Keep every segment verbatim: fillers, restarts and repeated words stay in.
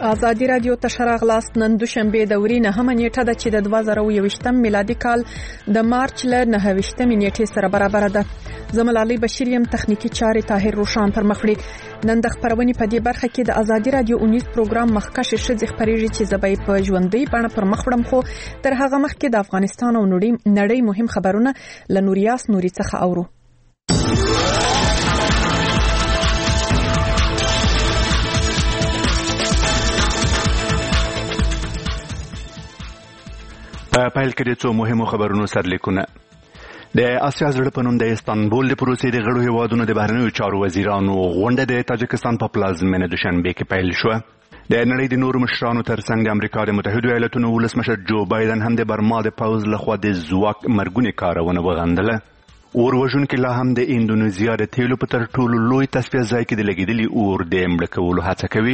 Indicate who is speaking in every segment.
Speaker 1: ازادي رادیو ته شراغلاست. نن دوشنبه د وري نهمه نیټه ده چې د دوه زره او یوویشتم میلادي کال د مارچ له نهه ویشتمې نیټې سره برابر ده. زملالي بشیر یم، تخنیکی چارې طاهر روشان پر مخ وړي. نن د خبرونې په دې برخه کې د ازادي رادیو اونیز پروګرام مخکښ شذ خبريږي چې زبې په ژوندۍ بڼه پر مخ وړم، خو تر هغه مخکې د افغانستان او نړۍ مهم خبرونه له نوریاس نوري څخه اورو.
Speaker 2: پایل کې د څو مهمو خبرونو سرلیکونه. د آسیا زړه په نوم د استانبول د پروسې د غړو هیوادونو د بهرنیو چارو وزیرانو غونډه د تاجکستان په پلازمینه دوشنبه کې پیل شوه. د نړۍ د نورو مشرانو ترڅنګ د امریکا د متحده ایالاتونو ولسمشر جو بایدن هم د برما د پوځ لخوا د ځواک مرګونې کارونه وغندله. اور وژونکي لا هم د اندونیزیا د تیلو په تر ټولو لوی تصفیه ځای کې د لګېدلي اور د مړه کولو هڅه کوي.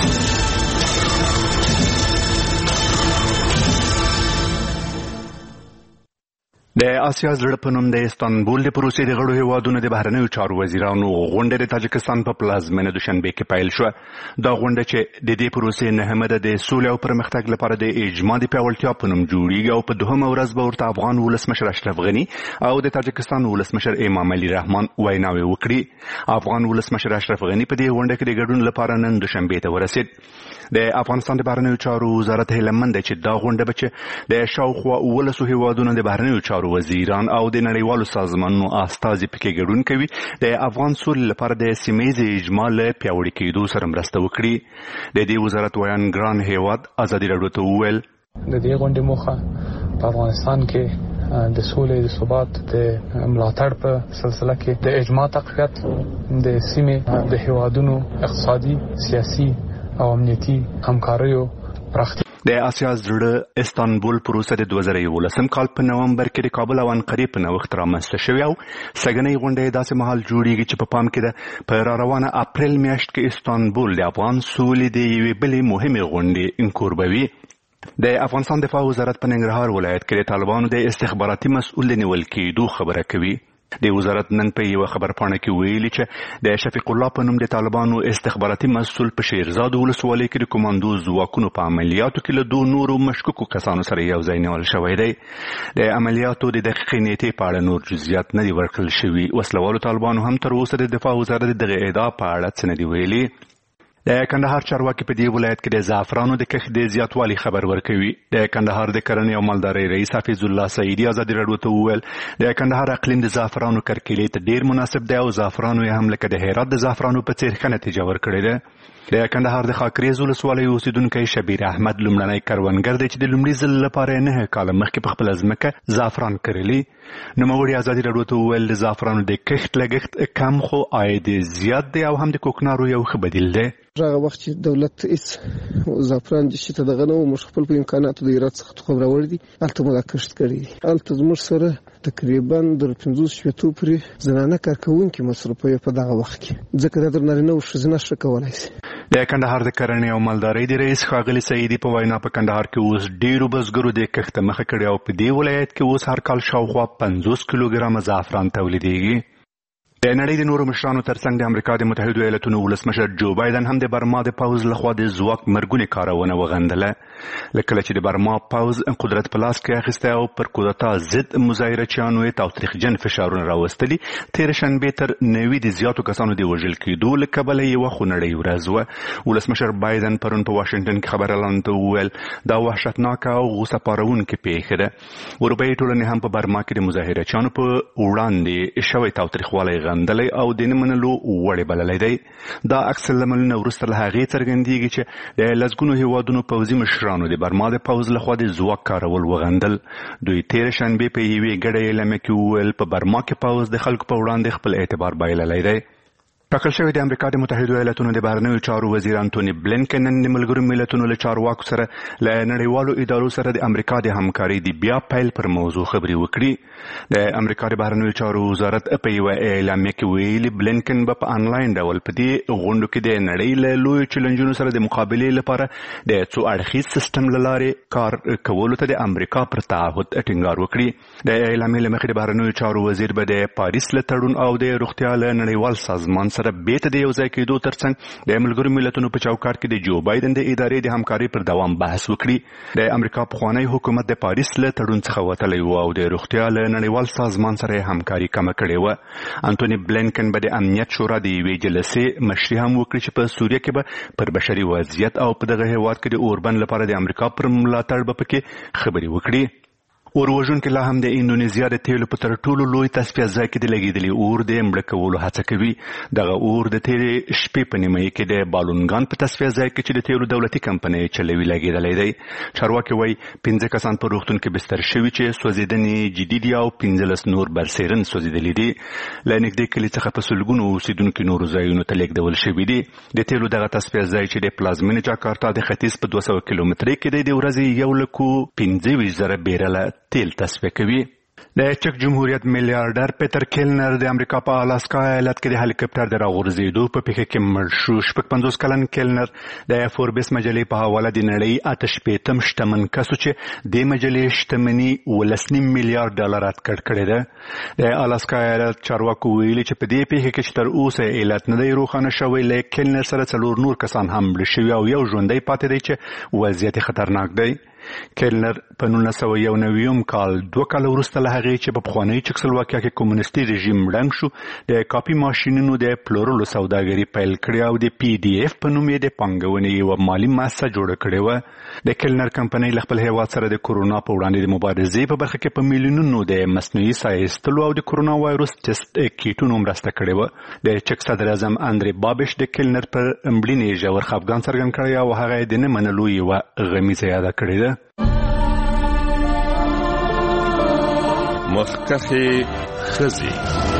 Speaker 2: د آسیا زړه په نوم د استانبول د پروسې د غړو هیوادونو د بهرنیو چارو وزیرانو غونډه د تاجکستان په پلازمینه دوشنبه کې پیل شوه. دا غونډه چې د دې پروسې نهمه ده د سولې او پرمختګ لپاره د اجماع د پیاوړتیا په نوم جوړیږي او په دوهمه ورځ به ورته افغان ولسمشر اشرف غني او د تاجکستان ولسمشر امام علي رحمان ویناوي وکړي. افغان ولسمشر اشرف غني په دې غونډه کې د ګډون لپاره نن دوشنبه ته ورسید. د افغانستان د بهرنیو چارو وزارت هیلمند چې دا غونډه به چې د شاوخوا ولسو هیوادونو د بهرنیو چارو وزیران او د نړیوالو سازمانونو استازي پکې ګډون کوي د افغان سولې لپاره د سیمه‌ییز اجماع له پیاوړي کېدو سره مرسته وکړي. د دې وزارت ویان ګران هیواد ازادي راډیو ته وویل
Speaker 3: د دې غونډې موخه په افغانستان کې د سولې د ثبات د ملاتړ په سلسله کې د اجماع تقویت د سیمې د هیوادونو اقتصادي سیاسي او امنیتي همکاریو پراختیا.
Speaker 2: د آسیا زړه استانبول پروسه د دوه زره یولسم کال په نومبر کې د کابل او انقرې په نوښت رامنځته شوې او سږنۍ غونډه داسې مهال جوړیږي چې په پام کې ده په را روانه اپریل میاشت کې استانبول د افغان سولې د یوې بلې مهمې غونډې انکوربوي. د افغانستان دفاع وزارت په ننګرهار ولایت کې د طالبانو د استخباراتي مسؤل نیول کېدو خبره کوي. د وزارت نن په یو خبرپاڼه کې ویلي چې د شفیق الله په نوم د طالبانو استخباراتي مسؤل په شیرزاد ولسوالۍ کې د کمانډو ځواکونو په عملیاتو کې له دوه نورو مشکوکو کسانو سره یو ځای نیول شوی دی. د عملیاتو د دقیقې نیټې په اړه نور جزئیات نه دي ورکړل شوي. وسلوالو طالبانو هم تر اوسه د دفاع وزارت دغه ادعا په اړه څه نه دي ویلي. د کندهار چارواکي په دې ولایت کې د زعفرانو د کښت د زیاتوالي خبر ورکوي. د کندهار د کرنې او مالدارۍ رئیس حفیظ الله سعیدي ازادي راډیو ته وویل د کندهار اقلیم د زعفرانو کرکیلې ته ډیر مناسب دی او زعفرانو یې هم لکه د هرات د زعفرانو په څیر ښه نتیجه ورکړې ده. د کندهار د خاکریز ولسوالۍ اوسیدونکی شبیر احمد لومړنی کروندګر دی چې د لومړي ځل لپاره یې نهه کاله مخکې په خپله ځمکه زعفران کرلي. نوموړي ازادي راډیو ته وویل د زعفرانو د کښت لګښت کم خو عاید زیات دی او هم د کوکنارو یو ښه بدیل دی.
Speaker 4: هغه وخت چې دولت هیڅ زعفران د شي ته دغه نه و، موږ خپل په امکاناتو د هرات څخه تخم راوړی دي، هلته مو دا کښت کړی دي. هلته زموږ سره تقریبا د پنځوس شپېتو پورې زنانه کارکوونکي مصرفوي په دغه وخت کې، ځکه دا د نارینه او ښځینه ښه کولی شي.
Speaker 2: د کندهار د کرنې او مالدارۍ د رئیس ښاغلي سعیدي په وینا په کندهار کې اوس ډیرو بزګرو د کښت مخه کړې او په دې ولایت کې اوس هر کال شاوخوا پنځوس کیلوګرامه زعفران تولیدېږي. د نړۍ د نورو مشرانو ترڅنګ د امریکا د متحده ایالاتونو ولسمشر جو بایدن هم د برما د پوځ لخوا د ځواک مرګونې کارونه وغندله. لکه چې د برما پوځ قدرت په لاس کې اخیستی او پر کودتا ضد مظاهرچیانو یې تاوتریخجن فشارونه راوستلي، تېره شنبې تر نوي د زیاتو کسانو د وژل کېدو له کبله یوه خونړۍ ورځ وه. ولسمشر بایدن پرون په واشنګټن کې خبريالانو ته وویل دا وحشتناکه او غوسه پاروونکې پیښه ده. اروپایي ټولنې هم په برما کې د مظاهرچیانو په وړاندې شوی تاوتریخوالی غندلی او د نه منلو وړ بللی دی. دا عکس العملونه وروسته له هغې څرګندېږي چې د لسګونو هیوادونو پوځي مشرانو د برما د پوځ لخوا د ځواک کارول وغندل. دوی تېره شنبې په یوې ګډه اعلامیه کې وویل په برما کې پوځ د خلکو په وړاندې خپل اعتبار بایللی دی. ټاکل شوی د امریکا د متحده ایالاتونو د بهرنیو چارو وزیر انټوني بلینکن نن د ملګرو ملتونو له چارواکو سره له نړیوالو ادارو سره د امریکا د همکارۍ د بیا پیل پر موضوع خبرې وکړي. د امریکا د بهرنیو چارو وزارت په یوه اعلامیه کې ویلي بلینکن به په انلاین ډول په دې غونډو کې د نړۍ له لویو چیلنجونو سره د مقابلې لپاره د څو اړخیز سیستم له لارې کار کولو ته د امریکا پر تعهد ټینګار وکړي. د اعلامیې له مخې د بهرنیو چارو وزیر به د پاریس له تړون او د روغتیا له نړیوال سازمان سره بیرته د یو ځای کېدو ترڅنګ د ملګرو ملتونو په چوکاټ کې د جو بایدن د ادارې د همکارۍ پر دوام بحث وکړي. د امریکا پخوانی حکومت د پاریس له تړون څخه وتلی و او د روغتیا له نړیوال سازمان سره همکاري کمه کړې وه. انټوني بلینکن به د امنیت شورا د یوې جلسې مشري هم وکړي چې په سوریه کې به پر بشري وضعیت او په دغه هیواد کې د اوربند لپاره د امریکا پر ملاتړ به پکې خبرې وکړي. اور وژونکي لا هم د اندونیزیا د تیلو په تر ټولو لوی تصفیه ځای کې د لګېدلي اور د مړه کولو هڅه کوي. دغه اور د تیرې شپې په نیمایي کې د بالونګان په تصفیه ځای کې چې د تیلو دولتي کمپنۍ چلوي لګېدلی دی. چارواکي وایي پنځه کسان په روغتون کې بستر شوي چې سوځېدنې جدي دي او پنځلس نور برسېرن سوځېدلي دي. له نږدې کلي څخه په سلګونو اوسېدونکي نورو ځایونو ته لېږدول شوي دي. د تیلو دغه تصفیه ځای چې د پلازمینې جاکارتا د ختیځ په دوه سوه کیلومترۍ کې دی د ورځې یو لکو پنځه ویشت زره بیرله تیل تصفیه کوي. د چک جمهوریت میلیارډر پیټر کیلنر د امریکا په الاسکا ایالت کې د هلیکاپټر د راغورځېدو په پیښه کې مړ شو. شپږ پنځوس کلن کیلنر د فوربس مجلې په حواله د نړۍ اته شپېتم شتمن کس چې د مجلې شتمني ولس نیم میلیارډ ډالر اټکل کړی ده. د الاسکا ایالت چارواکو ویلي چې په دې پیښه کې چې تر اوسه ایالت نه دی روښانه شوی، له کیلنر سره څلور نور کسان هم مړه شوي او یو ژوندی پاتې دی چې وضعیت خطرناک دی. کیلنر په نولس سوه یو نوي کال دوه کاله وروسته له هغې چې په پخوانۍ چکسلواکیا کې کمونیستي رژیم ړنګ شو د کاپي ماشینونو د پلورلو سوداګري پیل کړې او د پی ډي اف په نوم یې د پانګونې یوه مالي مؤسسه جوړه کړې وه. د کیلنر کمپنۍ له خپل هیواد سره د کورونا په وړاندې د مبارزې په برخه کې په میلیونونو د مصنوعي ساه ایستلو او د کورونا وایروس ټیسټ کیټونو مرسته کړې وه. د چک صدر اعظم اندرې بابش د کیلنر پر مړینې ژور خفګان څرګند کړی او هغه یې د نه منلو یوه غمیزه یاده کړې ده.
Speaker 5: مخکښې ښځې.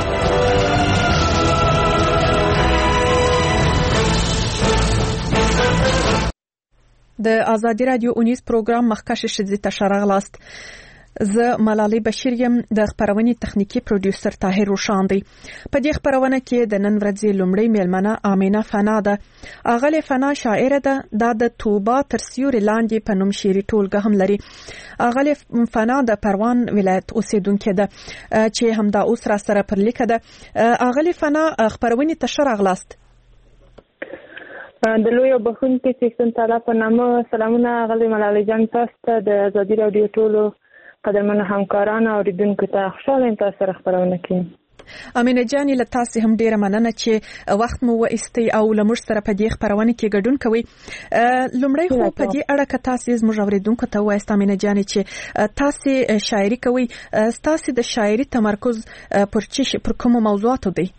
Speaker 1: د ازادي رادیو اونیز پروګرام مخکښې ښځې ته ښه راغلاست. زه ملالۍ بشیر یم، د خپرونې تخنیکی پروډوسر طاهر روشان دی. په دې خپرونه کې د نن ورځې لومړی میلمنه آمینه فنا ده. اغلې فنا شاعره ده. دا د توبه تر سیوري لاندې په نوم شعري ټولګه هم لري. اغلې فنا د پروان ولایت اوسیدونکې ده چې همدا اوس را سره پر لیکه ده. اغلې فنا خپرونې ته ښه راغلاست.
Speaker 6: د لوی بخونکي سیستم تعالی په نامه سلامونه اغلې ملالۍ جان، تاسو ته د ازادي رادیو ټولو قدرمن همکارانو او اوریدونکو ته خوشاله یم تاسو سره خبرونه کوي.
Speaker 1: امینه جان، له تاسو هم ډیره مننه چې وخت مو وایستی او لمر سره په دې خبرونه کې ګډون کوي. لومړی خو په دې اړه که تاسو زموږ اوریدونکو ته وایست امینه جان چې تاسو شاعري کوي، تاسو د شاعري تمرکز پر چی پر کوم موضوعاتو دی؟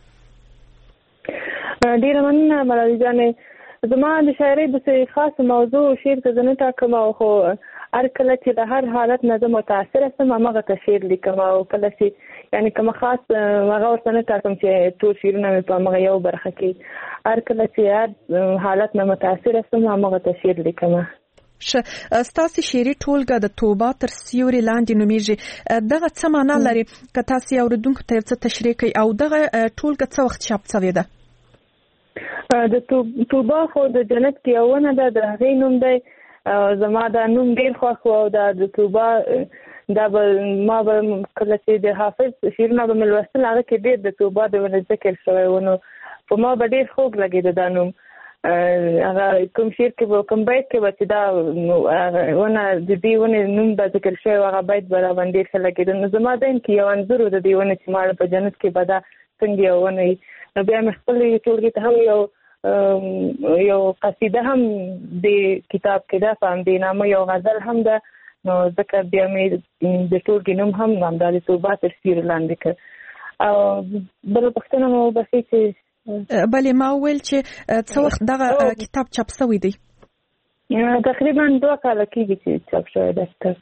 Speaker 6: ډیره مننه ملالۍ جان. زما د شاعري د خاص موضوع شعر ته نه ټاکم او خو هر کله چې د هر حالت نه زه متاثره سم هغه ته شعر لیکم او کله چې یعنی کوم خاص هغه ورته نه ټاکم چې ټول شعرونه مې په هغه یو برخه کې هر کله چې هر حالت نه متاثره سم هغه ته شعر لیکم.
Speaker 1: ش ستاسو شعري ټولګه د توبه تر سیوري لاندې نومیږي. دغه څه معنا لري که تاسو اوریدونکو ته څه تشریح کوي او دغه ټولګه څه وخت چاپ شوې ده؟
Speaker 6: د توبه خو د جنت کې یوونه ده، د هغې نوم دی. زما دا نوم ډېر خوښ و او دا د توبه دا به ما به کله چې د حافظ شعرونه به مې لوستل هغه کې ډېر د توبه د ونه ذکر شوی و، نو په ما به ډېر خوږ لګېده دا نوم. هغه کوم شعر کې به کوم بیت کې به چې دا ونه د دې ونې نوم به ذکر شوی و هغه بیت به راباندې ډېر ښه لګېده. نو زما ذهن کې یو انځور و د دې ونې چې ما په جنت کې به دا څنګه یو ونه وي. نو بیا مې خپلې ټولګې ته هم یو یو قصیده هم د کتاب کې ده، په همدې نامه یو غزل هم ده. نو ځکه بیا مې د ټولګې نوم هم همدا د توبه تر سیوري لاندې کړ. او بله پوښتنه مو وبښئ چې
Speaker 1: بلې ما وویل چې څه وخت دغه کتاب چاپ شوی دی؟
Speaker 6: تقریبا دوه کاله کېږي چې چاپ شوی دی کتاب.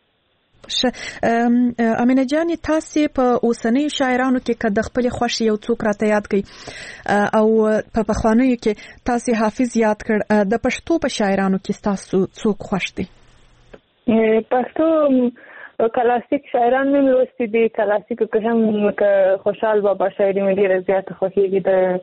Speaker 1: امینه جان، تاسو په اوسنیو شاعرانو کې که د خپل خوښ یو څوک راته یاد کړئ او په پخوانیو کې تاسو حافظ یاد کړ، د پښتو په شاعرانو کې تاسو څوک خوښ دی؟
Speaker 6: پښتو کلاسیک شاعران مې لوستي دي. کلاسیکو کې هم که خوشحال بابا شاعري مې ډېره زیاته خوښېږي.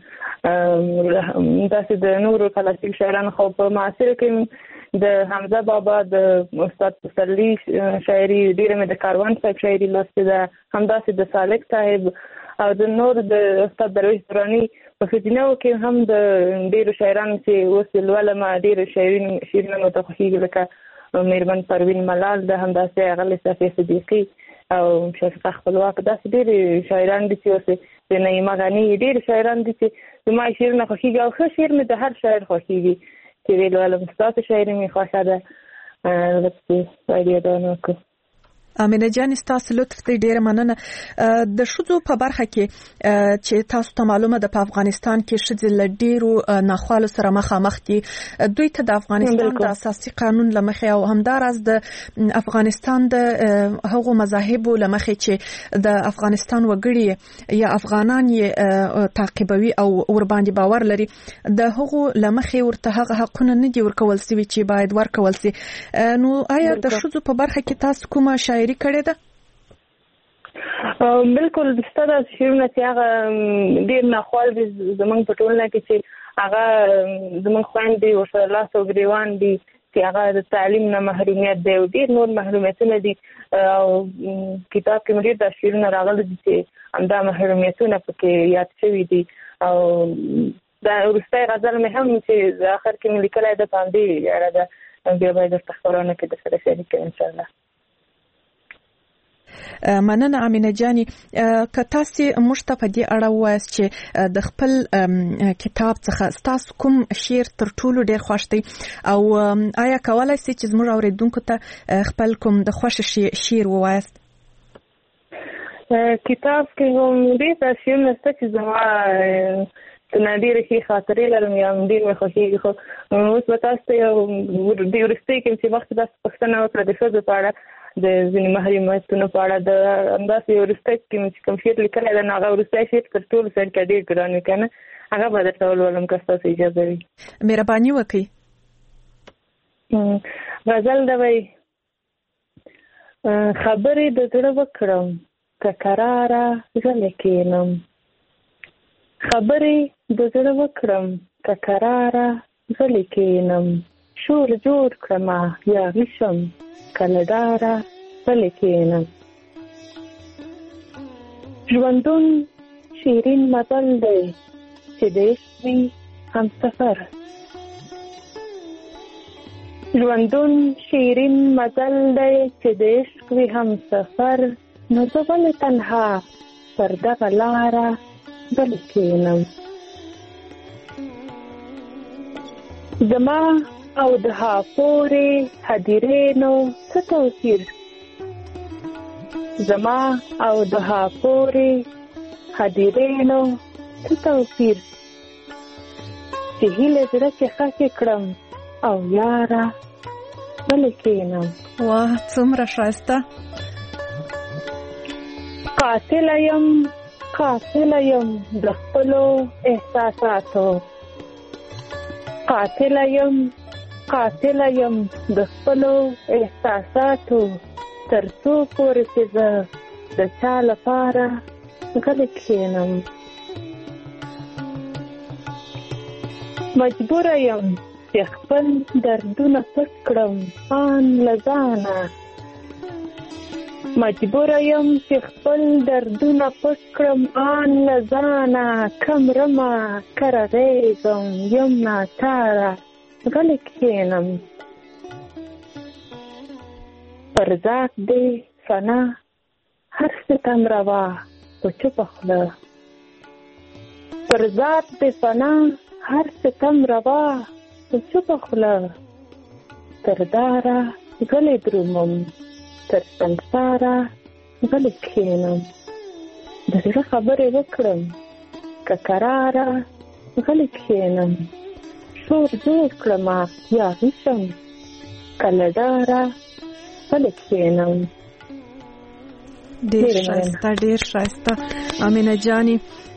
Speaker 6: د داسې د نورو کلاسیک شاعرانو خو په معاصر کې د حمزه بابا، د استاد پسرلي شاعري ډېره مې د کاروان صاحب شاعري لوستې ده، همداسې د سالک صاحب او د نور د استاد درویش درانی په خزینه کې هم د ډیرو شاعرانو چې اوس لولم ډیرو شاعرین شیرینه مو ته خوښیږي لکه میرمن پروین ملال د همداسې هغه صفیه صدیقي او شفیقه خپلواک داسې ډېر شاعران دي چې اوس د نعیمه غني ډېر شاعران دي چې زما شعرونه خوښیږي او ښه شعر مې د هر شاعر خوښیږي چې ویل ولم ستاسو شاعري مې خوښه ده البته وایي دا نو کو
Speaker 1: امینه جان ستاسو لطف دې ډیره مننه. د ښځو په برخه کې چې تاسو ته معلومه ده په افغانستان کې ښځې له ډیرو ناخوالو سره مخامخ دي. دوی ته د افغانستان د اساسي قانون له مخې او همداراز د افغانستان د هغو مذاهبو له مخې چې د افغانستان وګړي یا افغانان یې تعقیبوي او ور باندې باور لري د هغو له مخې ورته هغه حقونه نه دي ورکول سوي چې باید ورکول سي. نو آیا د ښځو په برخه کې تاسو کومه شاعري کړې ده؟
Speaker 6: بالکل ستاسو شعرونه چې هغه ډېر ناخوال دي زمونږ په ټولنه کې چې هغه زمونږ خویندې ورسره لاس او ګریوان دي چې هغه د تعلیم نه محرومیت دی او ډېر نور محرومیتونه دي او کتاب کې مې ډېر شعرونه راغلي دي چې همدا محرومیتونه پکې یاد شوي دي او دا وروستی غزل مې هم چې د آخر کې مې لیکلی ده په همدې اړه ده بیا باید درته خپرونه کې درسره شریک کړم انشاءالله.
Speaker 1: مننه امینه جاني. که تاسو موږ ته په دې اړه وایاست چې د خپل کتاب څخه تاسو کوم شعر تر ټولو ډیر خوښ دی او آیا کولای شئ چې زموږ اوریدونکو ته خپل کوم د خوښ شعر ووایاست؟
Speaker 6: کتاب کې هم ډېر شعر نشته چې زما ته ډېرې ښې خاطرې لرم یا ډېر مې خوښېږي خو اوس به تاسو ته یو د وروستۍ کې چې مخکې تاسو پوښتنه وکړه د ښځو په اړه د ځینې محرومیتونو په اړه د همداسې وروستی کې مې چې کوم شعر لیکلی دی نو هغه وروستی شعر تر ټولو سر کې ډېر ګران وي که نه هغه به درته ولولم که ستاسو اجازه وي.
Speaker 1: مهرباني وکړئ.
Speaker 6: غزل ده وایي خبرې د زړه وکړم که کراره غلی کښېنم خبرې د زړه وکړم که کراره غلی کښېنم شور جوړ کړمه یا ویشم کله ډاره غلی کښېنم ژوندون شیرین مزل دی چې د عشق وي همسفر ژوندون شیرین مزل دی چې د عشق وي همسفر نو زه ولې تنها پر دغه لاره غلی کښېنم زما او د هاپورې هدیرینو څه توپیر زما او د هاپورې هدیرینو څه توپیر چې هیله زړه کې خښې کړم او یاره غلی کښېنم.
Speaker 1: واه څومره ښایسته.
Speaker 6: قاتله یم قاتله یم د خپلو احساساتو قاتله یم قاتله یم د خپلو احساساتو تر څو پورې چې زه د چا لپاره غلی کښېنم مجبوره یم چې خپل دردونه پټ کړم آن له ځانه مجبوره یم چې خپل دردونه پټ کړم آن له ځانه کمرمه که رغېږم یم ناچاره غلی کښېنم پر ذات دې فنا هر ستم روا په چوپه خوله پر ذات دې فنا هر ستم روا په چوپه خوله تر داره غلی درومم تر سنګساره غلی کښېنم د زړه خبرې وکړم که کراره غلی کښېنم شور جوړ کړمه یا ویشم کله ډاره غلی کښېنم.
Speaker 1: ډېر ښایسته ډېر ښایسته امینه جاني.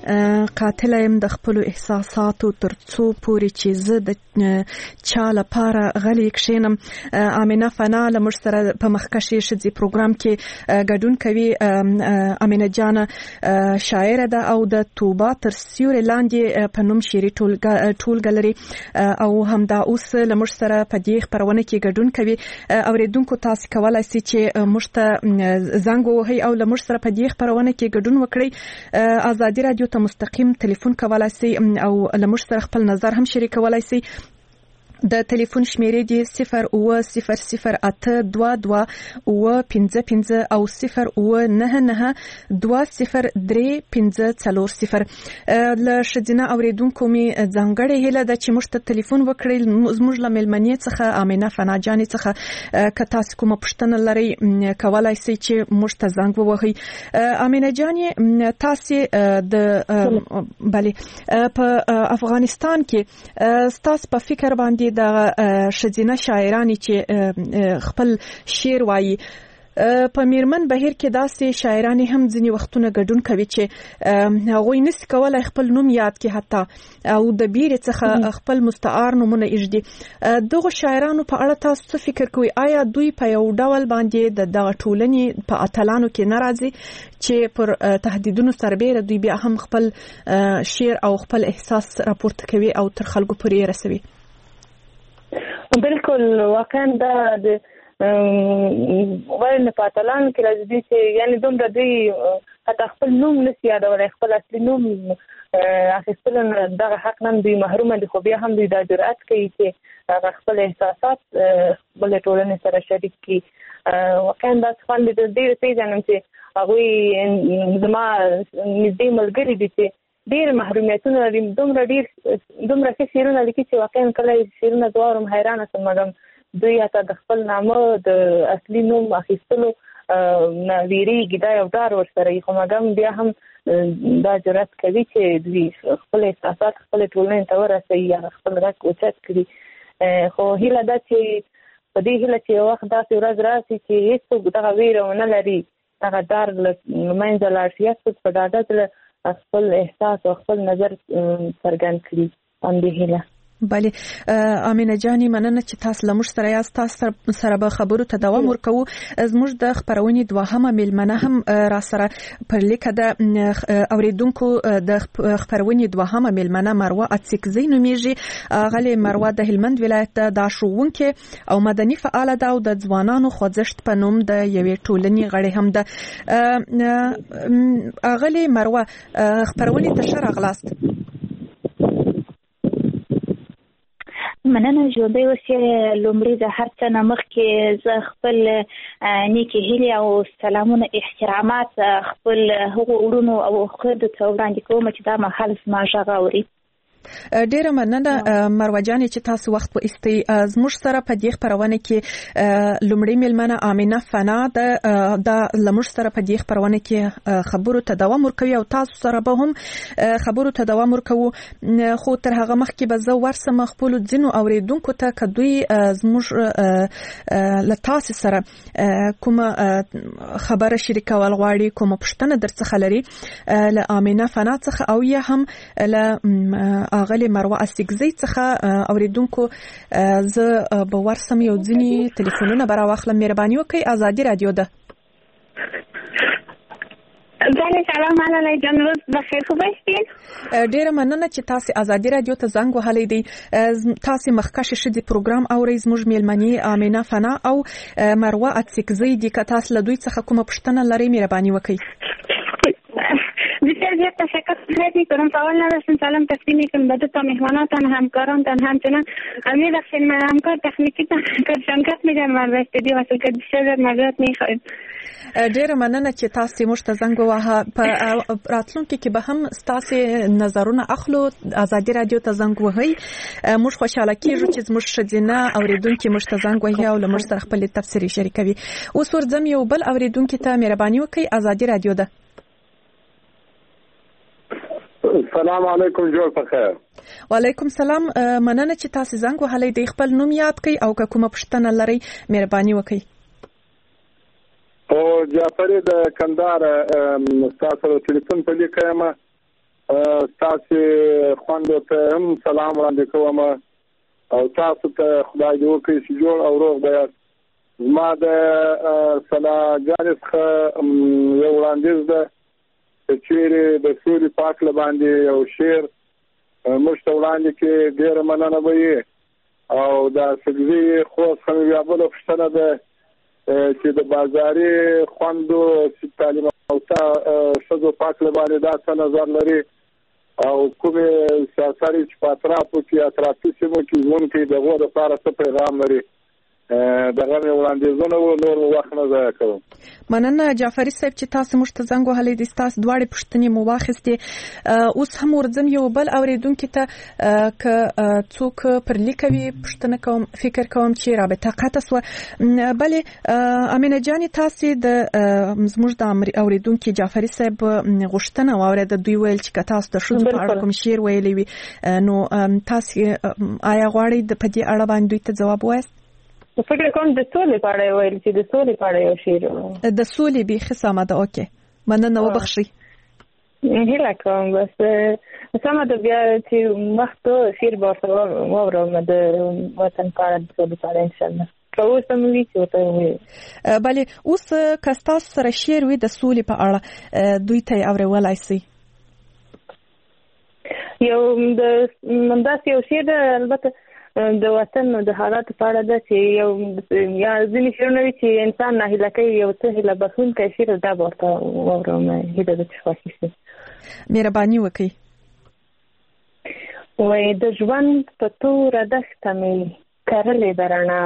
Speaker 1: قاتل يم د خپل احساساتو ترڅو پوري چې زه د چا لپاره غلي کښینم. امینه فنا لمر سره په مخکشي شذي پروګرام کې ګډون کوي. امینه جان شاعر ده او د توبه تر سیوري لاندې په نوم شيري ټولګه لري او همدا اوس لمر سره په دې خبرونه کې ګډون کوي. اوریدونکو تاسو کولای شئ چې مشته زنګ وهي او لمر سره په دې خبرونه کې ګډون وکړي. آزادي رادیو ته مستقیم ټلیفون کولای شئ او لمر سره خپل نظر هم شریکولای شئ. د ټلیفون شمیرې دی صفر او صفر صفر اته دوه دوه او پنځه پنځه او صفر او نه نه دوه صفر درې پنځه څلور صفر. ل شذینه اوریدونکو می ځانګړې هله د چې مشته ټلیفون وکړي زموږ ل ملمنې څخه امینه فنا جان څخه ک تاسو کوم پښتنه لري کولای شئ چې مشته زنګ ووهي. امینه جان تاسو د بله په افغانستان کې ستاسو په فکر باندې د شذینه شاعرانی چې خپل شعر وایي په میرمن بهیر کې داسې شاعرانی هم ځینی وختونه ګډون کوي چې هغوی نس کولای خپل نوم یاد کړي حتی او د بیر څخه خپل مستعار نومونه ایږدي. دغه شاعرانو په اړه تاسو څه فکر کوئ؟ آیا دوی په یو ډول باندې د دغه ټولنې په اتلانو کې ناراضي چې پر تهدیدونو سربېره دوی بیا هم خپل شعر او خپل احساس راپورته کوي او تر خلکو پورې رسوي؟
Speaker 6: بالکل واقعا دا د ورنه پاتلان کې راځي چې یعنی دومره دوی حتی خپل نوم نشي یادولای، خپل اصلي نوم اخیستل دغه حق نن دوی محروم دي، خو بیا هم دوی دا جرأت کوي چې خپل احساسات بل ټولنې سره شریک کړي. واقعا دا څه د دې پیژنم چې هغه زما نږدې ملګري دي چې ډیر محرومیتونه لري، دومره ډیر دومره ښه شعرونه لیکي چې واقعا کله شعرونه دوارم حیرانه شم. مګم دوی حتی د خپل نامه د اصلي نوم اخیستلو نه ویریږي، دا یو ډار ورسره وي، خو مګم بیا هم دا جرأت کوي چې دوی خپل احساسات خپل ټولنې ته ورسوي یا خپل غږ اوچت کړي. خو هیله ده چې په دې هیله چې یو وخت داسې ورځ راشي چې هېڅوک دغه ویره ونه لري، دغه ډار له منځه لاړ شي، هېڅوک په ډاډه زړه خپل احساس او خپل نظر څرګند کړي. باندې هیله.
Speaker 1: بله امینه جاني مننه چې تاسو لمر سره یاست. تاسو سره به خبرو ته دوام ورکوو. زموږ د خبرونې دوهمه میلمنه هم را سره پر لیکه د اوریدونکو د خبرونې دوهمه میلمنه مروه اتسکزی نومیږي. غلي مروه د هلمند ولایت د ښوونکې او مدني فعال ده او د ځوانانو خوځښت په نوم د یوې ټولنې غړي هم ده. غلي مروه خبرونې ته ښه راغلاست.
Speaker 7: مننه ژوندۍ اوسئ. لومړی د هر څه نه مخکې زه خپل نیکې هیلې او سلامونه احترامات خپل هغو وروڼو او خویندو ته وړاندې کوم چې دا مهال زما غږ اوري.
Speaker 1: ډیره مننه مروه جانې چې تاسو وخت په استي زموږ سره په دې خبرونه کې لومړی میلمنه امینه فنا د د لمر سره په دې خبرونه کې خبرو ته دوام ورکوي او تاسو سره به هم خبرو ته دوام ورکوو. خو تر هغه مخکې به زه ورسم خپل ځینو اوریدونکو ته کدوې زموږ له تاسو سره کوم خبره شریکول غواړي، کوم پوښتنه درڅخه لري له امینه فنا څخه او یا هم له اغلی مروه استګزی څخه اوریدونکو، زه به ورسم یو ځینی ټلیفونونه برا واخلم. مهرباني وکړئ. آزادي رادیو ده.
Speaker 8: بله سلام علیکم جان، روز بخیر، خوب هستین؟
Speaker 1: ډیره مننه چې تاسو آزادي رادیو ته زنګ وهلی دی. تاسو مخکښ شدي پروګرام اورئ. زموږ میلمنې امینه فنا او مروه اتسکزی دي. که تاسو له دوی څخه کومه پوښتنه لرئ مهرباني وکړئ.
Speaker 8: بسیار زیاد تشکر میکنم. سوال نداشتم، سلام تقدیم میکنم به دو تا مهماناتان، همکارانتان، همچنان امید افشین همکار تکنیکی تان شنکت میگن من به استودیو وصل کرد. بسیار زیاد معذرت میخوایم.
Speaker 1: ډیره مننه چې تاسو موږ ته زنګ ووهه. په راتلونکي کې به هم تاسو نظرونه اخلو. آزادي رادیو ته زنګ وهئ. موږ خوشاله کیږو چې زموږ ښځینه اوریدونکي موږ ته زنګ وهي او له موږ سره خپل تفسیر شریکوي. اوس ورځم یو بل اوریدونکي ته مهرباني وکړئ. آزادي رادیو ده.
Speaker 9: السلام علیکم، جوړ په خیر.
Speaker 1: وعلیکم سلام. مننه چې تاسو زنګ وهلی دی. خپل نوم یاد کړئ او که کومه پوښتنه لرئ مهرباني وکړئ.
Speaker 9: او جعفر د کندهار تاسو ټلیفون په لیکه ما تاسو خوندو ته هم سلام وړاندې کوم او تاسو ته خدای دې وکړي چې جوړ او روغ بیاست. زما د سلا جانس ښه یو وړاندیز ده چې چیرې د سولې په هکله باندې یو شعر موږ ته وړاندې کې ډېره مننه به وي. او د سګزي خوست څخه بیا بله پوښتنه ده چې د بازاري خوندو تعلیم یافته ښځو په هکله باندې دا څه نظر لري او کومې سیاسري چې په اطرافو کې اطرافي سیمو کې ژوند کوي د هغو دپاره څه پیغام لري. دغه مې وړاندیزونه وو، نور مو وخت نه ضایع کوم.
Speaker 1: مننه جعفري صاحب چې تاسو موږ ته زنګ وهلی دي. تاسو دواړې پوښتنې مو واخیستې. اوس هم ورځم یو بل اورېدونکي ته که څوک پر لیکوي پوښتنه کوم فکر کوم چې رابطه قطع سوه. بلې امینه جانې تاسې د زموږ د اورېدونکي جعفري صاحب غوښتنه واورېده. دوی ویل چې که تاسو د ښځو په اړه کوم شعر ویلی وي نو تاسې آیا غواړئ په دې اړه باندې دوی ته ځواب ووایاست؟
Speaker 6: فکر کوم د سولې په اړه ویل چې د سولې په اړه یو شعر
Speaker 1: د سولې بیخي سمه ده. اوکې مننه وبخښئ.
Speaker 6: هیله کوم بس سمه ده بیا چې مخته شعر به ورته واورم د وطن په اړه د سولې په اړه انشاءالله که اوس هم وي چې ورته ووایي.
Speaker 1: بلې اوس که ستاسو سره شعر وي د سولې په اړه دوی ته یې اورېولی سئ؟
Speaker 6: یو د همداسې یو شعر ده البته د وطن د حالاتو په اړه ده چې یو یا ځینې شعرونه وي چې انسان ناهیله کوي یو څه هیله بښونکی شعر دا به ورته واورم. هیله ده چې خوښي شي.
Speaker 1: مهرباني وکړئ.
Speaker 6: وایي د ژوند په توره دښته مې کرلې ده رڼا،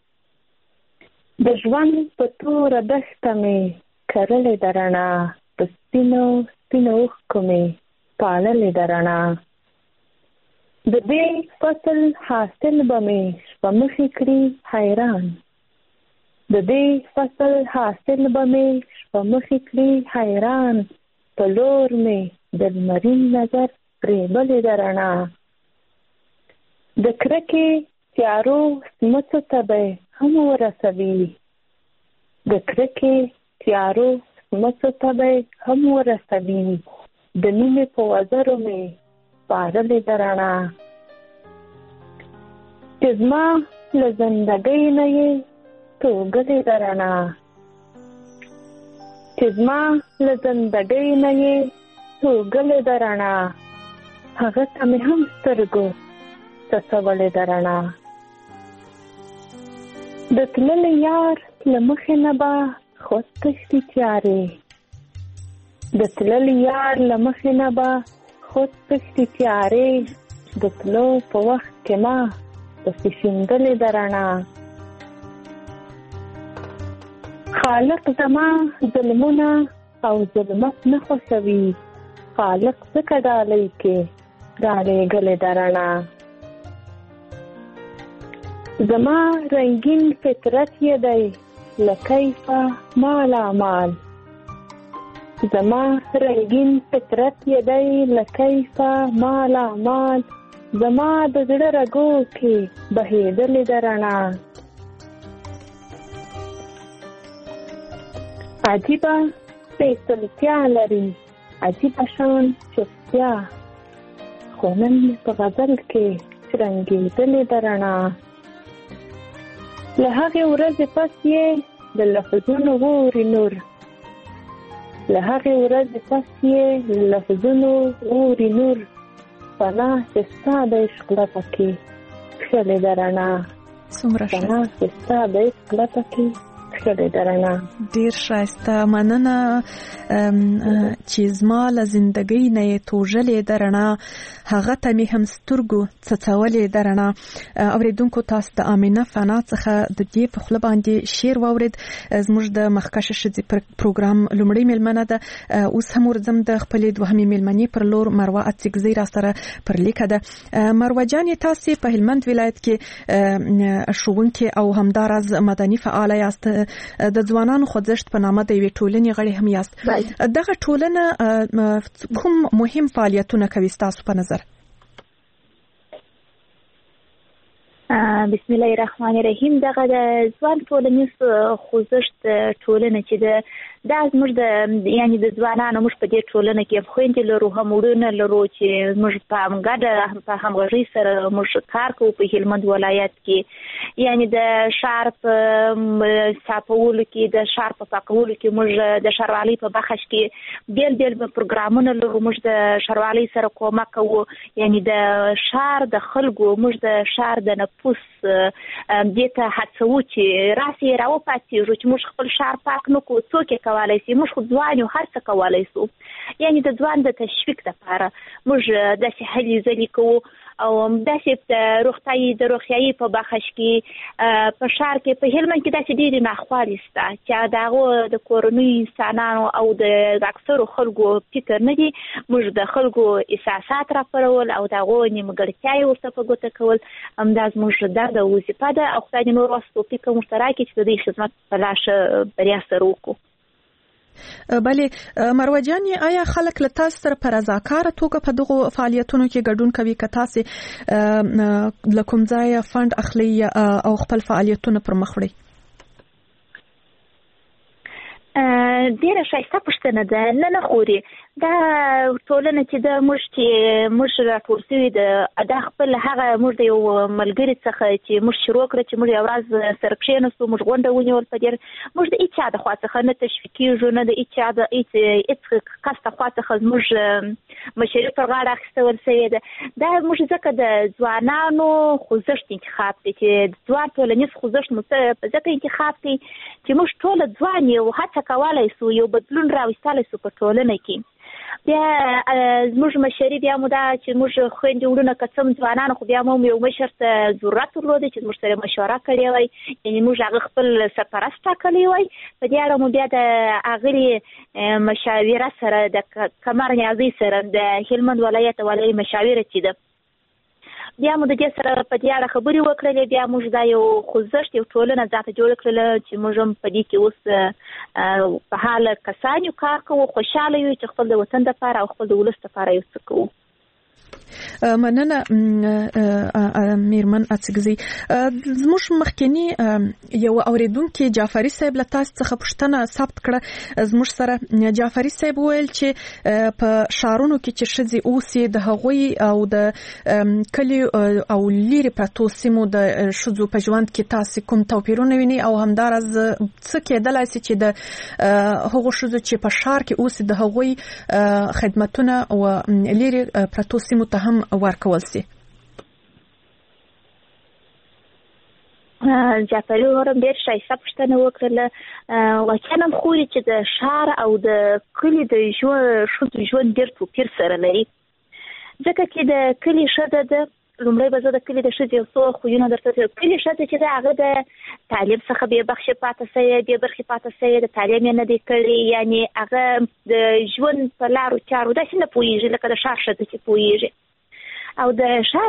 Speaker 6: د ژوند په توره دښته مې کرلې ده رڼا، په سپینو سپینو اوښکو مې پاللې ده رڼا، د دې فصل حاصل به مې شپه مخې کړي حیران، د دې فصل حاصل به مې شپه مخې کړي حیران، په لور مې د لمرین نظر پرېبلې ده رڼا، د کرکې تیارو سمڅو ته به هم ورسوي، د کرکې تیارو سمڅو ته به هم ورسوي، د مینې په وزرو مې پارلې ده رڼا، چې زما له زندګۍ نه یې توږلې ده رڼا، چې زما له زندګۍ نه یې توږلې ده رڼا، هغه ته مې هم سترګو څڅولې ده رڼا، د تللي یار له مخې نه به خود تښتي تیارې، د تللي یار له مخې نه به خود تښتي تیارې، د تلو په وخت کې ما پسې شیندلې ده رڼا، خالق زما ظلمونه او ظلمت نه خوښوي، خالق ځکه ډالۍ کې رالیږلې ده رڼا، زما رنګین فطرت یې دی له کیفه مالا مال، زما رنګین فطرت یې دی له کیفه مالا مال، زما د زړه رګو کې بهېدلې ده رڼا، عجیبه سپېڅلتیا لري عجیبه شان چوپتیا، خو نن په غزل کې رنګېدلې ده رڼا، له هغې ورځې پس یې د لفظونو اوري نور، له هغې ورځې پس یې د لفظونو اوري نور، فنا چې ستا د عشق لپه کې کښلې ده رڼا، فنا چې ستا د عشق لپه کې کښلې ده رڼا.
Speaker 1: ډېر ښایسته، مننه چې زما له زندګۍ نه یې توژلې ده رڼا، هغه ته مې هم سترګو څڅولې ده رڼا. اورېدونکو تاسو د امینه فنا څخه د دې په خوله باندې شعر واورېد. زموږ د مخکښه ښځې پروګرام لومړۍ مېلمنه ده. اوس هم ورځم د خپلې دوهمې مېلمنې پر لور مروه اڅکزۍ را سره پر لیکه ده. مروه جانې تاسې په هلمند ولایت کې ښوونکې او همداراز مدني فعاله یاست، د ځوانانو خوځښت په نامه د یوې ټولنې غړي هم یاست. دغه ټولنه کوم مهم فعالیتونه کوي ستاسو په نظر؟
Speaker 7: بسم الله الرحمن الرحیم. دغه د ځوان ټولنیز خوځښت ټولنه چې د دا زموږ د یعنی د ځوانانو موږ په دې ټولنه کې خويندې لرو، هم وړونه لرو چې موږ په همګډه په همغږۍ سره موږ کار کوو په هلمند ولایت کې. یعنی د شهر په صفولو کې، د شهر په پاکولو کې موږ د شهروالۍ په بخش کې بیل بیل پروګرامونه لرو. موږ د شهروالۍ سره کومک کوو. یعنی د شهر د خلکو موږ د شهر د نفوس دې ته هڅو چې راسي راوپاتېږو چې موږ خپل شهر پاک نه کړو. څوک یې کولی شي؟ موږ خو ځوان یو، هر څه کولی شو. یعنی د ځوان د تشویق لپاره موږ داسې هلې ځلې کوو او داسې د روغتیايي د روغتیايي په بخش کې په شهر کې په هلمند کې داسې ډېرې ناخوالې شته چې د هغو د کورنیو انسانانو او د اکثرو خلکو فکر نه دي. موږ د خلکو احساسات راپارول او د هغو نیمګړتیاوې ورته په ګوته کول همدا زموږ دنده او وظیفه ده او خدای دې نور وس توفیق موږ ته راکړي چې د دې خدمت په لا ښه بریا سره وکړو.
Speaker 1: بلې مروه جانې، آیا خلک له تاسو سره په رضاکاره توګه په دغو فعالیتونو کې ګډون کوي که تاسې له کوم ځایه فنډ اخلي او خپل فعالیتونه پر مخ وړئ؟
Speaker 7: ډېره ښایسته پوښتنه ده. نه نه خوري دا ټولنه چې د موږ چې موږ راټول شوي د دا خپل هغه موږ د یو ملګري څخه چې موږ شروع کړه چې موږ یو ورځ سره کښېناستو، موږ غونډه ونیول په ډېر موږ د هېچا د خوا څخه نه تشویق کېږو، نه د هېچا د هېڅ کس د خوا څخه زموږ مشري پر غاړه اخیستل شوې ده. دا موږ ځکه د ځوانانو خوځښت انتخاب دی چې د ځوان ټولنیز خوځښت مو ځکه انتخاب دی چې موږ ټوله ځوان یو، هڅه کولی شو یو بدلون راوستلی شو په ټولنه کې. بیا زموږ مشري بیا مو دا چې موږ خویندې وروڼه که څه هم ځوانان خو بیا مو یو مشر ته ضرورت درلودی چې زموږ سره مشوره کړې وای. یعنې موږ هغه خپل سرپرست ټاکلی وای. په دې اړه مو بیا د هغلې مشاوره سره د کمر نیازۍ سره د هلمند ولایت والۍ مشاوره چې ده بیا مو د دې سره په دې اړه خبرې وکړلې. بیا موږ دا یو خوځښت یو ټولنه ځانته جوړه کړله چې موږ هم په دې کې اوس په حال کسان یو کار کوو، خوشحاله یو چې خپل د وطن دپاره او خپل د ولس دپاره یو څه کوو.
Speaker 1: مننه میرمن اڅکزي. زموږ مخکنی یو اوریدونکو جعفری صاحب له تاسو څخه پوښتنه ثبت کړه. زموږ سره جعفری صاحب ویل چې په شهرونو کې چې ښځې اوسي د هغوی او د کلی او لري پرتو سیمو د ښځو په ژوند کې تاسو کوم توپیرونه ویني او همدارز څه کېدلای شي چې د هغو ښځو چې په شهر کې اوسي د هغوی خدمتونه او لري پرتو سیمو ته هم ورکول شي؟
Speaker 7: جعفري ورم ډېر ښایسته پوښتنه وکړله. واقعا هم خوري چې د ښار او د کلي د ښځو ژوند ډېر توپیر سره لري. ځکه چې د کلي ښځه ده، لومړی به زه د کلي د ښځې یو څو خویونه درته کلي ښځه چې ده هغه د تعلیم څخه بې بخشې پاته شوې، بې برخې پاته شوې، د تعلیم یې نه دی کړی. یعنې هغه د ژوند په لارو چارو داسې نه پوهېږي لکه د ښار ښځه چې پوهېږي. او د ښار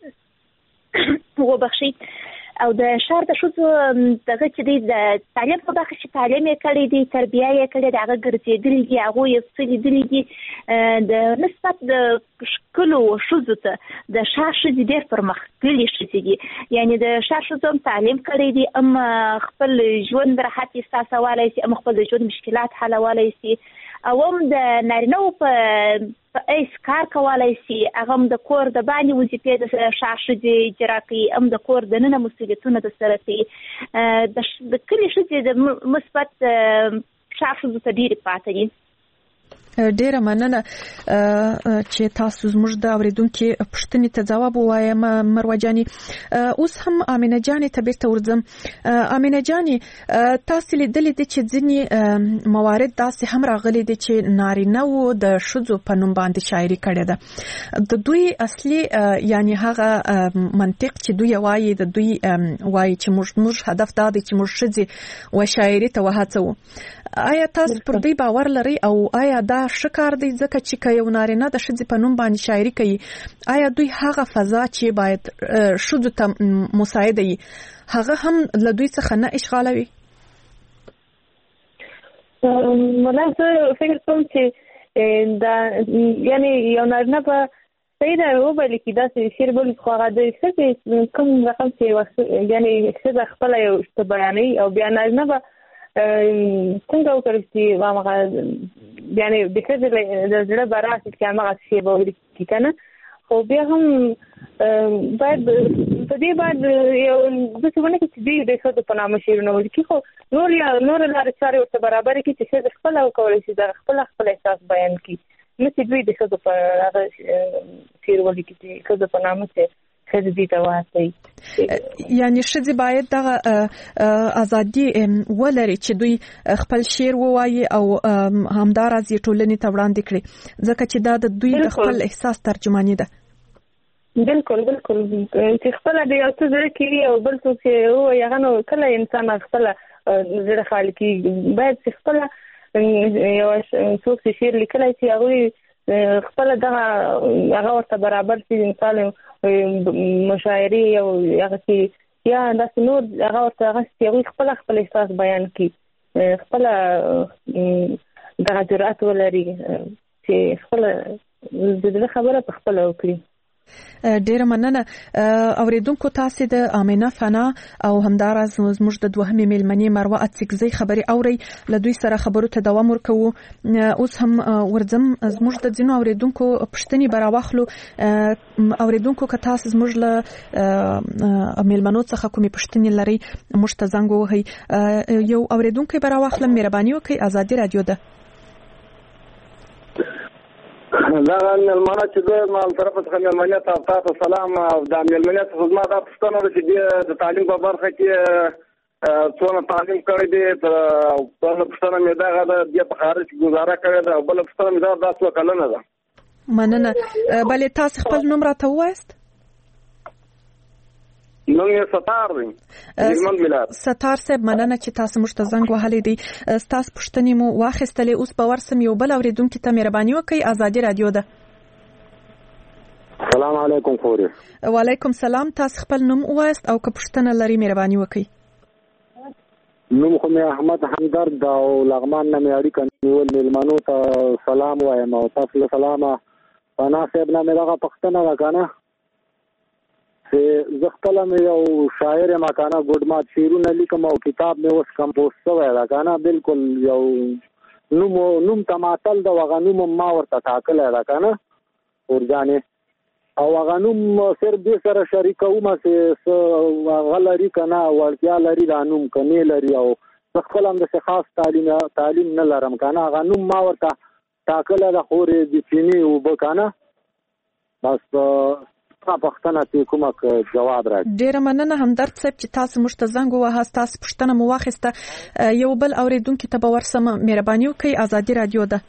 Speaker 7: د وبخښئ او د ښار د ښځو دغه چې دی د تعلیم په برخه چې تعلیم یې کړی دی، تربیه یې کړې ده، هغه ګرځېدلي دي، هغوی یو څه لیدلي دي. د نسبت د ښکلو ښځو ته د ښار ښځې ډېر پرمختللي ښځې دي. یعنې د ښار ښځو هم تعلیم کړی دي، هم خپل ژوند راحت احساسولی شي، هم خپل د ژوند مشکلات حلولی شي، او هم د نارینه‌و په په ایس کار کولی شي. هغه هم د کور د باندې وظیفې د ښار ښځې اجرا کوي، هم د کور دننه مسؤلیتونه د سره کوي. د کلي ښځې د مثبت ښار ښځو ته ډېرې پاته دي.
Speaker 1: ډیره مننه چې تاسو زموږ د اوریدونکو پوښتنې ته ځواب ووایم مروه جانې. اوس هم امینه جانې ته بیرته ورځم. امینه جانې، تاسو لیدلې دي چې ځینې موارد داسې هم راغلي دي چې نارینه وو د ښځو په نوم باندې شاعري کړې ده. د دوی اصلي یعنی هغه منطق چې دوی وایي د دوی وایي چې موږ موږ هدف دا دی چې موږ ښځې و شاعري ته وهڅوو. آیا تاسو پر دې باور لرئ او آیا دا ښه کار دی؟ ځکه چې که یو نارینه د ښځې په نوم باندې شاعري کوي، آیا دوی هغه فضا چې باید ښځو ته مساعده وي هغه هم له دوی څخه نه اشغالوي؟
Speaker 6: مله زه فکر کوم چې دا یعنی یو نارینه به صحیح ده وبل کې دا چې شعر بول خو هغه د څه کوم رقم چې یعنی څه خپل یو بیانې او بیان نه به څنګه وکړي چې هغه یعنی د څه د زړه براس چې هغه شی به ورکی کنه خو بیا هم باید په دې باندې یو د څه ونه کې دی د څه په نامه شعرونه ورکی خو نور یا نور لارې چارې ورته برابر کی چې څه خپل او کولای شي د خپل خپل احساس بیان کی نو چې دوی د څه په هغه شعر ورکی چې څه په نامه څه خځې دي ته واسي
Speaker 1: یعنی شذ باید د ازادي ولري چې دوی خپل شعر ووایي او همدار از ټولنې ته وړاندې کړي ځکه چې دا د دوی د خپل احساس ترجمانی ده
Speaker 6: بالکل بالکل چې خپل د یو څه ځکه کې او بل څه چې هو یغه نو کله انسان خپل زړه خالقي باید خپل یو څوک چې شعر لیکلای شي هغه خپل دغه هغه ورته برابر شي انسان مشاعري او هغه چې یا د نور هغه ورته هغه چې خپل خپل احساس بیان کړي خپل دغه جرأت ولري چې خپل د خبره په خپل وکړي.
Speaker 1: ډیره مننه اوریدونکو تاسو د امینه فنا او همدارز زموږ د دوهمې میلمنې مروه اتسکزي خبري اوري له دوی سره خبرو ته دوام ورکوو. اوس هم ورځم زموږ د ځینو اوریدونکو پښتني براوخلو اوریدونکو که تاسو زموږ له میلمنو څخه کومې پښتني لري موږ ته زنګ وهي. یو اوریدونکو براوخلم مهرباني وکړئ ازادي رادیو ده.
Speaker 9: دا ملمنه چې د مال طرف څخه ملمنه تاسو سلام او د ملمنه خدمت تاسو ته چې د تعلیم په برخه کې څونه تعلیم کړی دی او په پښتنه مې دا غواړم د په خارج گزاره کړی دا بل پښتنه مې دا تاسو کلنه ده.
Speaker 1: مننه. بلې تاسو خپل نوم راته وایست؟
Speaker 9: نوم یې ستار دی. ایمان ملاد.
Speaker 1: ستار صاحب مننه چې تاسو موږ ته زنګ وهلی دی. تاسو پښتني مو واخیستلې اوس په ورسم یو بل اوریدونکو ته مهرباني وکړئ ازادي رادیو ده.
Speaker 10: السلام علیکم خوري.
Speaker 1: وعلیکم سلام. تاسو خپل نوم وایست او که پښتنه لري مهرباني وکړئ.
Speaker 10: نوم خو مې احمد همدرد او لغمان نه مې اړیکه نیول میلمنو ته سلام وایم او تاسو له سلامه انا صاحب نه مې هغه پښتنه راکنه چې زختل مې یو شاعر ما کنه ګډمات شعرونه لیکم او کتاب مې اوس کمپوز شوی دا کنه بالکل یو نوم نوم تماتل دا وغنوم ما ورته تاکل دا کنه ورځانه او وغنوم صرف دې سره شریکوم چې غلری کنه ورتیا لري دا نوم کني لري او خپل هم د خاص تعلیم تعلیم نه لرم کنه غنوم ما ورته تاکل دا خورې د چینی او بکنه بس پښتنه ته کومه جواب راځي.
Speaker 1: ډیره مننه همدرد صاحب چې تاسو موږ ته زنګ ووهاست. تاسو پښتنه مو واخیسته. یو بل اوریدونکو ته به ورسم مهرباني وکړئ ازادي رادیو ده.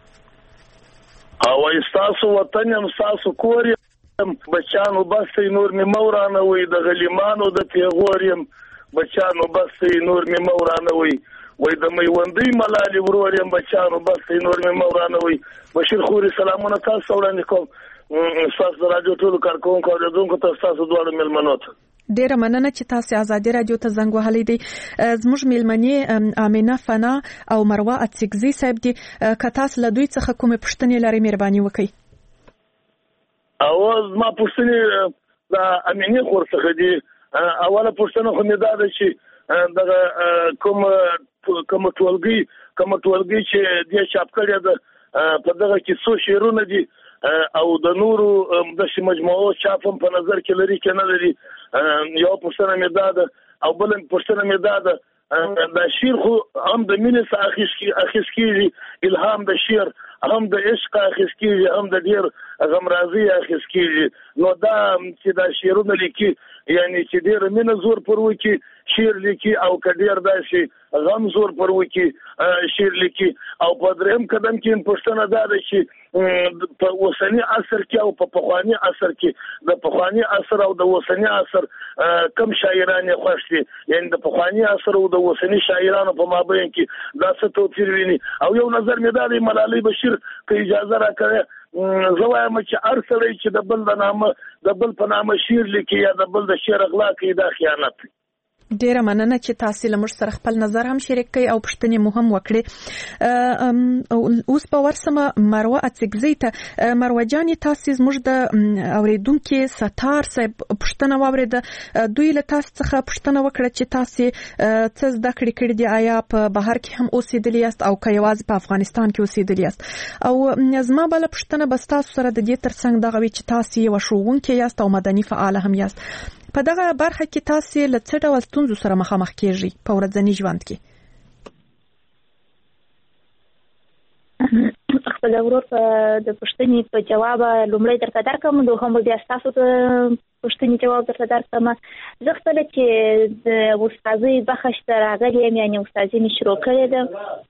Speaker 11: او تاسو وطن هم تاسو کور یم بچانو بس نور می مورانه وي د غلیمانو د پیغور یم بچانو بس نور می مورانه وي وای د میوندۍ ملالي ورور یم بچانو بس نور می مورانه وي. بشیر خوري سلامونه تاسو وړاندې کوم. تاسو رادیو ټول کارکونکو او دونکو تاسو دواړو ملمنو ته
Speaker 1: ډیره مننه چې تاسو ازادي رادیو ته زنګ وهلی دی. زموږ میلمنې امینه فنا او مروه اتسکزي صاحب دي که تاسو له دوی څخه کومې پوښتنې لرئ مهرباني وکړئ.
Speaker 11: او ما پوښتنې د امینه خور څخه دي. اوله پوښتنه خو مې دا ده چې دغه کوم کوم ټولګي کوم ټولګي چې د چاپ کړی ده په دغه کې څو شعرونه دي او د نورو د مجموعو چاپم په نظر کې لري کې نه لري. یو پوښتنه مې دا ده او بل پوښتنه مې دا ده د شعر خو هم د مینې څخه اخیس کېږي الهام د شعر هم د عشق اخیس کېږي هم د ډیر غمرازي اخیس کېږي. نو دا چې دا شعرونه لیکي یعنی چې ډیر مینه زور پر وکی شعر لیکي او کډیر داسې غم زور پر وکی شعر لیکي. او په دریم قدم کې پوښتنه دا ده چې په اوسنی عصر کې او په پخوانی عصر کې د پخوانی عصر او د اوسنی عصر کم شاعران خوښ دي یعنی د پخوانی عصر او د اوسنی شاعرانو په مابین کې دا څه توپیر ویني. او یو نظر مې دا دی ملالي بشیر که اجازه راکړي زه وایم چې هر سړی چې د بل د نامه د بل په نامه شعر لیکي یا د بل د شعر اغلا کوي دا خیانت دی.
Speaker 1: ډیره مننه چې تاسو له موږ سره خپل نظر هم شریک کړئ او پوښتنې مو هم وکړې. اوس په ورسمه مروه اڅکزی ته مروه جانې تاسو زموږ د اوریدونکو ستار صاحب پوښتنه واورېده. دوی له تاسو څخه پوښتنه وکړه چې تاسو څه زده کړې کړې دي، آیا په بهر کې هم اوسېدلی یاست او که یوازې په افغانستان کې اوسېدلی یاست؟ او زما بله پوښتنه به تاسو سره د دې ترڅنګ دغه وي چې تاسو یو ښوونکی یاست او مدني فعال هم یاست. په دغه برخه کې تاسو له څه ډول ستونزو سره مخامخ کیږئ په ورځني ژوند کې؟
Speaker 7: خپل ورور د پوښتنې په جواب لومړی درته درکوم، نو هم بیا تاسو ته پوښتنې جواب درته درکوم. زه خپل چې د استادۍ بخښ ته راغلی یم، یعنې استادي مې شروع کړې ده.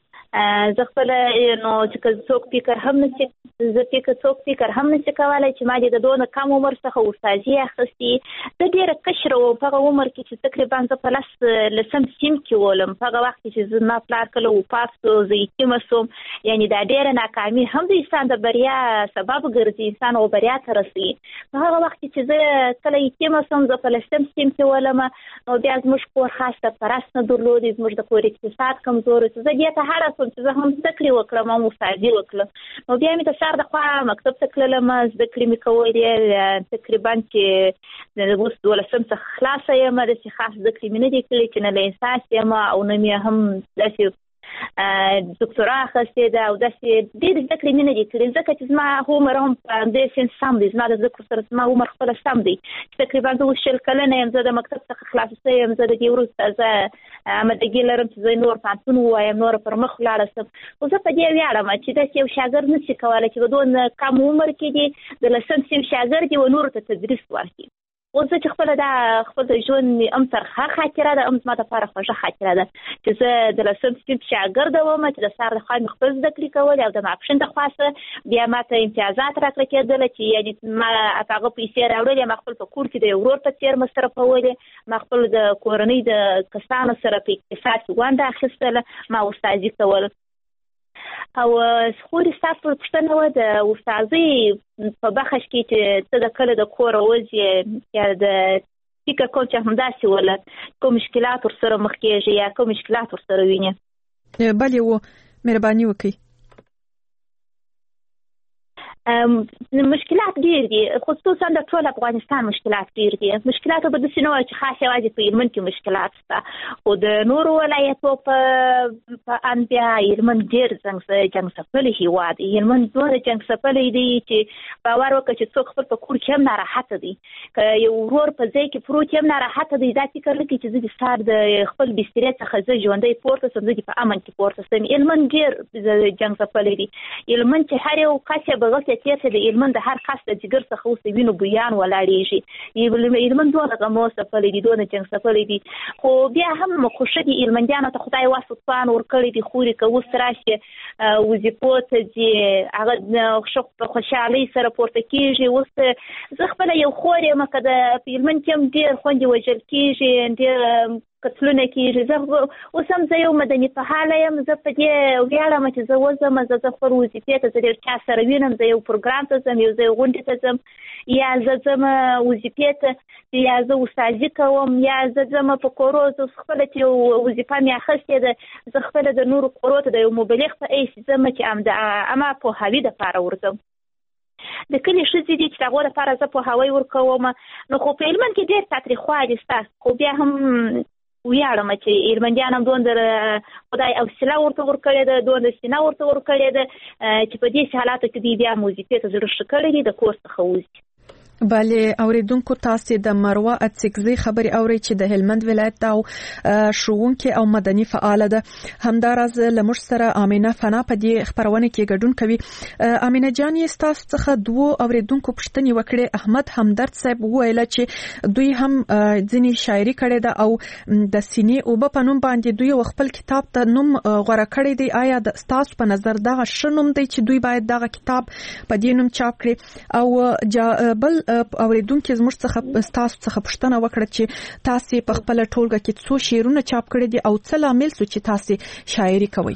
Speaker 7: زه خپل نو چې څوک فکر هم نشي زه فکر څوک فکر هم نشي کولای چې ما دې د دونه کم عمر څخه استادي اخیستې. زه ډېره کشره وم په هغه عمر کې چې تقریبا زه په لس لسم سیم کې ولم. په هغه وخت کې چې زما پلار کله وفات شو، زه یتیمه شوم. یعنې دا ډېره ناکامي هم د انسان د بریا سبب ګرځي، انسان او بریا ته رسوي. په هغه وخت کې چې زه کله یتیمه شوم، زه په لسم سیم کې ولم، نو بیا زموږ کور خاص سرپرست نه درلود، زموږ د کور اقتصاد کمزوری شو. زه دې ته هره چې زه هم زده کړې وکړم او استادي وکړم. نو بیا مې د سهار د خوا مکتب ته تللم، زده کړې مې کولې. تقریبا چې اوس دولسم څخه خلاصه یم، داسې خاص زده کړې مې نه دي کړې چې نه له احساس یم او نه مې هم داسې دکتورا اخیستې ده او داسې ډېرې زده کړې مې نه دي کړې، ځکه چې زما عمر هم په همدې سن سم دی. زما د زده کړو سره زما عمر خپله سم دی. تقریبا زه اوس شل کلنه یم، زه د مکتب څخه خلاصه شوې یم. زه د دې وروسته زه آمادګي لرم چې زه نور پوهنتون ووایم، نور پر مخ ولاړه شم. خو زه په دې ویاړم چې داسې یو شاګرد نشي کولی چې په دونه کم عمر کې دي د لسم سیم شاګرد دي و نورو ته تدریس ورکړي. اوس زه چې خپله دا خپل د ژوند ام ترخه خاطره ده، ام زما دپاره خوږه خاطره ده چې زه د لسم صنف شاګرده وم، چې د سهار د خوا مې خپل زده کړې کولې او د ماپښین د خوا څخه بیا ما ته امتیازات راکړه کېدله چې یعنې ما هغه پیسې راوړلې، ما خپل په کور کې د یو ورور په څېر مصرفولې، ما خپل د کورنۍ د کسانو سره په اقتصاد کې ونډه اخیستله، ما استادي کول. او خوري ستاسو پوښتنه وه د استادۍ په بخش کې چې ته د کله د کوره وځې یا د فکر کوم چې همداسې ولر کوم مشکلات ورسره مخ کېږي یا کوم مشکلات ورسره وینې؟
Speaker 1: بلې و مهرباني وکړئ.
Speaker 7: مشکلات ډېر دي، خصوصا د ټول افغانستان مشکلات ډېر دي. مشکلات به داسې نه وایي چې خاص یوازې په هلمند کې مشکلات شته، خو د نورو ولایتو په ان بیا هلمند ډېر جنګ جنګ څپلی هېواد دی. هلمند دومره جنګ څپلی دی چې باور وکړه چې څوک خپل په کور کې هم ناراحته دی، که یو ورور په ځای کې پروت هم ناراحته دی، دا فکر نه کوي چې زه د سهار د خپل بسترې څخه زه ژوندی پورته شم، زه دې په امن کې پورته شم. هلمند ډېر جنګ څپلی دی. هلمند چې هر یو کس یې بغل تیر چې د هلمند د هر کس د جګر څخه اوس د وینو بویان ولاړېږي. هلمند دونه غمو څپلی دي، دونه جنګ څپلی دي، خو بیا هم خوښه دي هلمندیانو ته خدای وس توان ورکړی دي. خوري که اوس راشي وظیفو ته ځي، هغه په خوشحالۍ سره پورته کېږي. اوس زه خپله یو خور یم، که د په هلمند کې هم ډېر خویندې وژل کېږي، ډېر قتلونه کېږي. زه اوس هم زه یو مدني فعاله یم، زه په دې ویاړم چې زه وځم، زه زه خپل وظیفې ته زه ډېر چا سره وینم، زه یو پروګرام ته ځم، یو زه یو غونډې ته ځم، یا زه ځم وظیفې ته، یا زه استادي کوم، یا زه ځم په کورو. زه خپله چې یو وظیفه مې اخیستې ده، زه خپله د نورو کورو ته د یو مبلغ په حیث ځم چې همه پوهاوي دپاره ورځم. د کلي ښځې دي چې د هغو دپاره زه پوهاوی ورکوم. نو خو په هلمند کې ډېر تاوتریخوالی شته، خو بیا هم ویاړم چې هلمندیان هم دومره خدای حوصله ورته ورکړې ده، دومره سینه ورته ورکړې ده چې په دې حالاتو کې دوی بیا وظیفې ته زړه ښه کړی دي، د کور څخه وځي.
Speaker 1: بله اوریدونکو تاسو د مروه اڅکزی خبري اوري چې د هلمند ولایت او ښوونکي او مدني فعال ده. همداراز لمر سره امینه فنا په دې خبرونه کې ګډون کوي. امینه جان یې تاسو څخه دوه اوریدونکو پوښتنې وکړې. احمد همدرد صاحب وویل چې دوی هم ځینی شاعري کړې ده او د سینې او په نوم باندې دوی خپل کتاب ته نوم غوړه کړی دی. آیا د تاسو په نظر دا شنوم دی چې دوی باید دغه کتاب په دې نوم چاپ کړي؟ او بل اوریدونکو زموږ څخه تاسو څخه پوښتنه وکړه چې تاسو په خپل ټولګه کې څو شعرونه چاپ کړی دي او څه لامل څه چې تاسو شاعري کوئ؟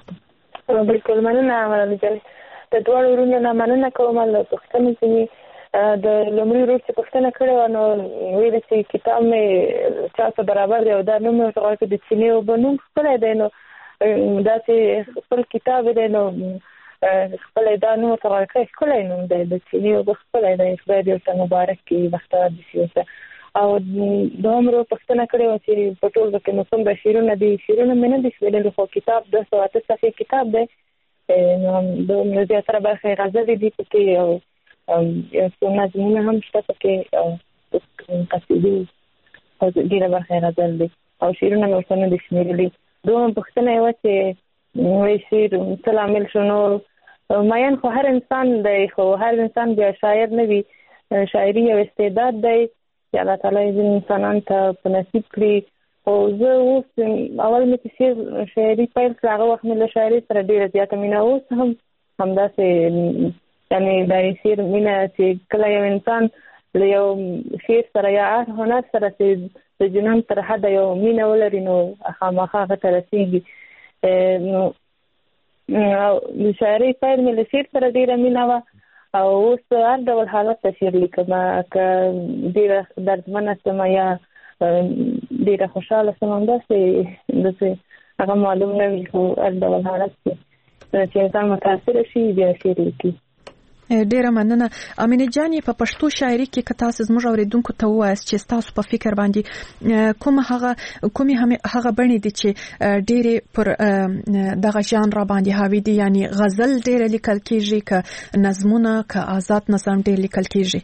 Speaker 6: بالکل مننه، مننه د دوه ورونو نه مننه کوم له پوښتنې چې د لومړي ورور چې پښتنه کړو نو ویل چې کتاب مې چا ته برابر دی او دا نوم یې ورته کې د چینه او بنوم خپل دی نو دا چې خپل کتاب دی نو خپل دا نوم ورته کې خپل نوم دی د چینه او خپل دی خدای دې ته مبارک کړي وخت دې سیاسه او دومره پښتنه کړو چې په ټول کې نو کوم بشیرونه دي شیرونه مې نه دي ویل خو کتاب د سوات صفحه کتاب دی نو د مزه تر برخه غزل دي چې او یو څو نظمونه هم شته پکې قصیدې او ډېره برخه غزل دي او شعرونه مې ورته نه دي شمېرلي دوهم پوښتنه یې وه چې وایي شعر څه لامل شو نو مین خو هر انسان دی خو هر انسان بیا شاعر نه وي شاعري یو استعداد دی چې الله تعالی ځینې انسانانو ته په نصیب کړي خو زه اوس اول مې چې شعر شاعري پیل کړه هغه وخت مې له شاعري سره ډېره زیاته مینه اوس هم همداسې یعنی دا شعر مینه چې کله یو انسان له یو شعر سره یا هنر سره چې د جنون تر حده یو مینه ولري نو خامخا هغه ته رسېږي نو د شاعرۍ پیل مې له شعر سره ډېره مینه وه او اوس هر ډول حالت ته شعر لیکم که ډېره دردمنه شمه یا ډېره خوشحاله شم همداسې داسې هغه معلوم نه وي خو هر ډول حالت کې چې انسان متاثره شي بیا شعر لیکي
Speaker 1: ډیره مننه امینه جان په پښتو شاعري کې که تاسو زموږ اوریدونکو ته وایاست چې تاسو په فکر باندې کوم هغه کومي هغه بڼې دي چې ډیره پر دغه ژانر باندې حاوی دي یعنی غزل ډیره لیکل کیږي که نظمونه که آزاد نظم ډیره لیکل کیږي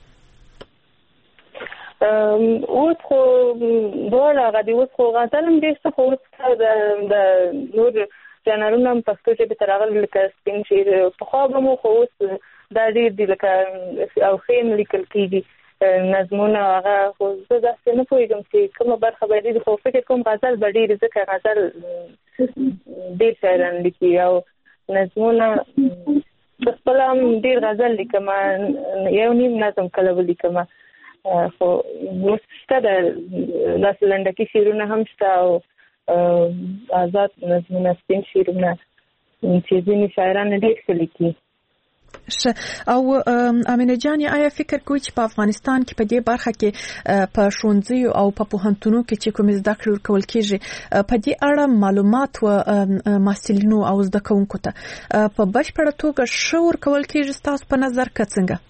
Speaker 6: اوس خو ډول هغه دی اوس خو غزل هم ډېر څه خو اوس د نور ژانرونه هم پښتو ژبې ته راغلي لکه سپین شعر پخوا به مو خو اوس دا ډېر دي لکه او ښې هم لیکل کېږي نظمونه هغه خو زه داسې نه پوهېږم چې کومه برخه به ډېر خو فکر کوم غزل به ډېر ځکه غزل ډېر شاعران لیکي او نظمونه زه خپله هم ډېر غزل لیکم یو نیم نظم کله ولیکم خو اوس شته د داسې لنډکي شعرونه هم شته او آزاد نظمونه سپین شعرونه چې ځینې شاعران ډېر ښه لیکي
Speaker 1: او امینه جان آیا فکر کوئ چې په افغانستان کې په دې برخه کې په ښوونځیو او په پوهنتونونو کې چې کوم زده کړې ورکول کېږي په دې اړه معلومات و محصلینو او زده کوونکو ته په بشپړه توګه ښه ورکول کېږي ستاسو په نظر که څنګه